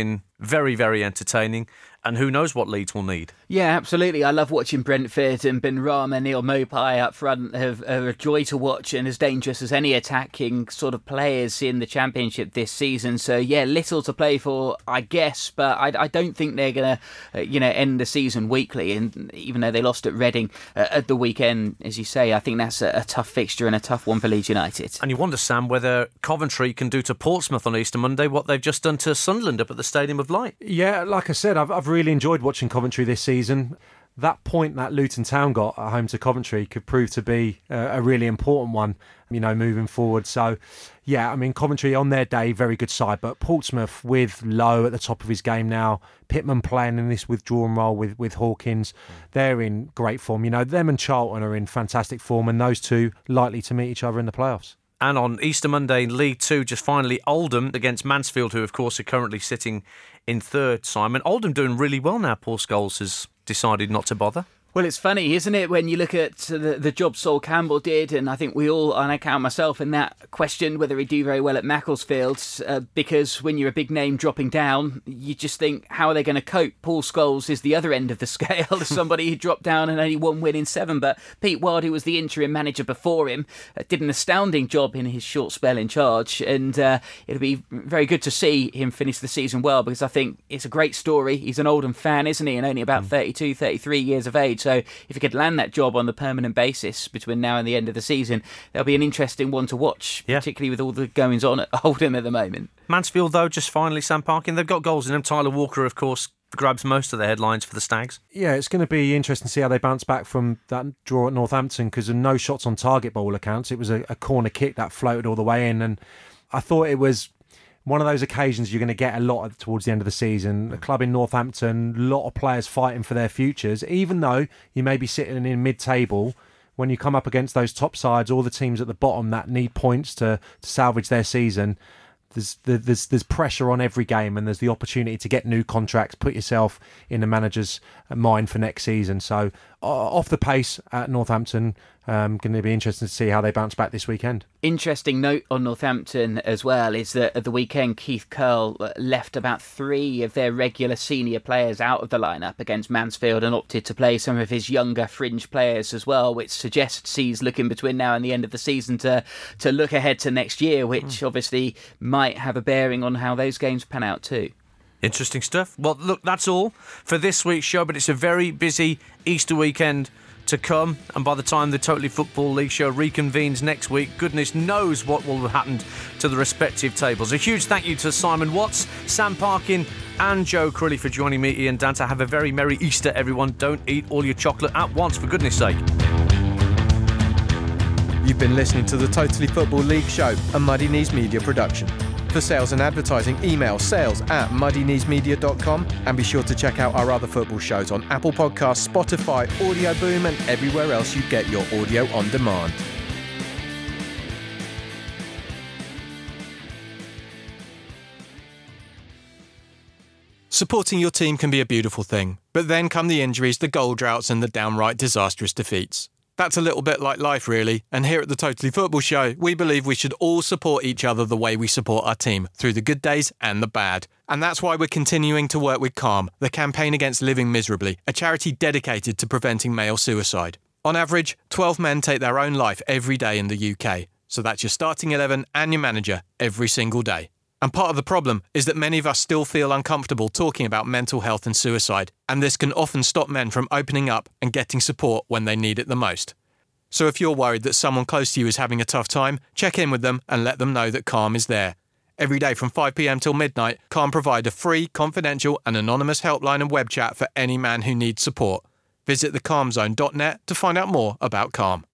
very, very entertaining. And who knows what Leeds will need. Yeah, absolutely. I love watching Brentford, and Benrahma, Neil Mopai up front are a joy to watch and as dangerous as any attacking sort of players in the Championship this season. So, yeah, little to play for, I guess, but I don't think they're going to, end the season weakly. And even though they lost at Reading at the weekend, as you say, I think that's a tough fixture and a tough one for Leeds United. And you wonder, Sam, whether Coventry can do to Portsmouth on Easter Monday what they've just done to Sunderland up at the Stadium of Light. Yeah, like I said, I've really enjoyed watching Coventry this season. That point that Luton Town got at home to Coventry could prove to be a really important one, moving forward. So, yeah, I mean, Coventry on their day, very good side. But Portsmouth with Lowe at the top of his game now, Pittman playing in this withdrawal role with Hawkins, they're in great form. Them and Charlton are in fantastic form, and those two likely to meet each other in the playoffs. And on Easter Monday in League 2, just finally, Oldham against Mansfield, who, of course, are currently sitting in third, Simon. Oldham doing really well now. Paul Scholes has decided not to bother. Well, it's funny, isn't it, when you look at the job Sol Campbell did, and I think we all, and I count myself in that, question whether he'd do very well at Macclesfield, because when you're a big name dropping down, you just think, how are they going to cope? Paul Scholes is the other end of the scale, as somebody who dropped down and only one win in 7, but Pete Ward, who was the interim manager before him, did an astounding job in his short spell in charge, and it'll be very good to see him finish the season well, because I think it's a great story. He's an Oldham fan, isn't he, and only about 32, 33 years of age. So if he could land that job on the permanent basis between now and the end of the season, that'll be an interesting one to watch, particularly with all the goings on at Oldham at the moment. Mansfield, though, just finally, Sam Parkin, they've got goals in them. Tyler Walker, of course, grabs most of the headlines for the Stags. Yeah, it's going to be interesting to see how they bounce back from that draw at Northampton, because of no shots on target by all accounts. It was a corner kick that floated all the way in, and I thought it was one of those occasions you're going to get a lot of towards the end of the season. A club in Northampton, a lot of players fighting for their futures, even though you may be sitting in mid-table. When you come up against those top sides, all the teams at the bottom that need points to salvage their season, there's pressure on every game, and there's the opportunity to get new contracts, put yourself in the manager's mind for next season. So off the pace at Northampton, going to be interesting to see how they bounce back this weekend. Interesting note on Northampton as well is that at the weekend Keith Curle left about 3 of their regular senior players out of the lineup against Mansfield and opted to play some of his younger fringe players as well, which suggests he's looking between now and the end of the season to look ahead to next year, which obviously might have a bearing on how those games pan out too. Interesting stuff. Well, look, that's all for this week's show, but it's a very busy Easter weekend to come, and by the time the Totally Football League show reconvenes next week, goodness knows what will have happened to the respective tables. A huge thank you to Simon Watts, Sam Parkin and Joe Crilley for joining me, Ian Danter. Have a very Merry Easter, everyone. Don't eat all your chocolate at once, for goodness sake. You've been listening to the Totally Football League show, a Muddy Knees Media production. For sales and advertising, email sales@muddykneesmedia.com, and be sure to check out our other football shows on Apple Podcasts, Spotify, Audio Boom, and everywhere else you get your audio on demand. Supporting your team can be a beautiful thing, but then come the injuries, the goal droughts, and the downright disastrous defeats. That's a little bit like life, really, and here at the Totally Football Show, we believe we should all support each other the way we support our team, through the good days and the bad. And that's why we're continuing to work with Calm, the campaign against living miserably, a charity dedicated to preventing male suicide. On average, 12 men take their own life every day in the UK, so that's your starting 11 and your manager every single day. And part of the problem is that many of us still feel uncomfortable talking about mental health and suicide, and this can often stop men from opening up and getting support when they need it the most. So if you're worried that someone close to you is having a tough time, check in with them and let them know that Calm is there. Every day from 5 p.m. till midnight, Calm provide a free, confidential and anonymous helpline and web chat for any man who needs support. Visit thecalmzone.net to find out more about Calm.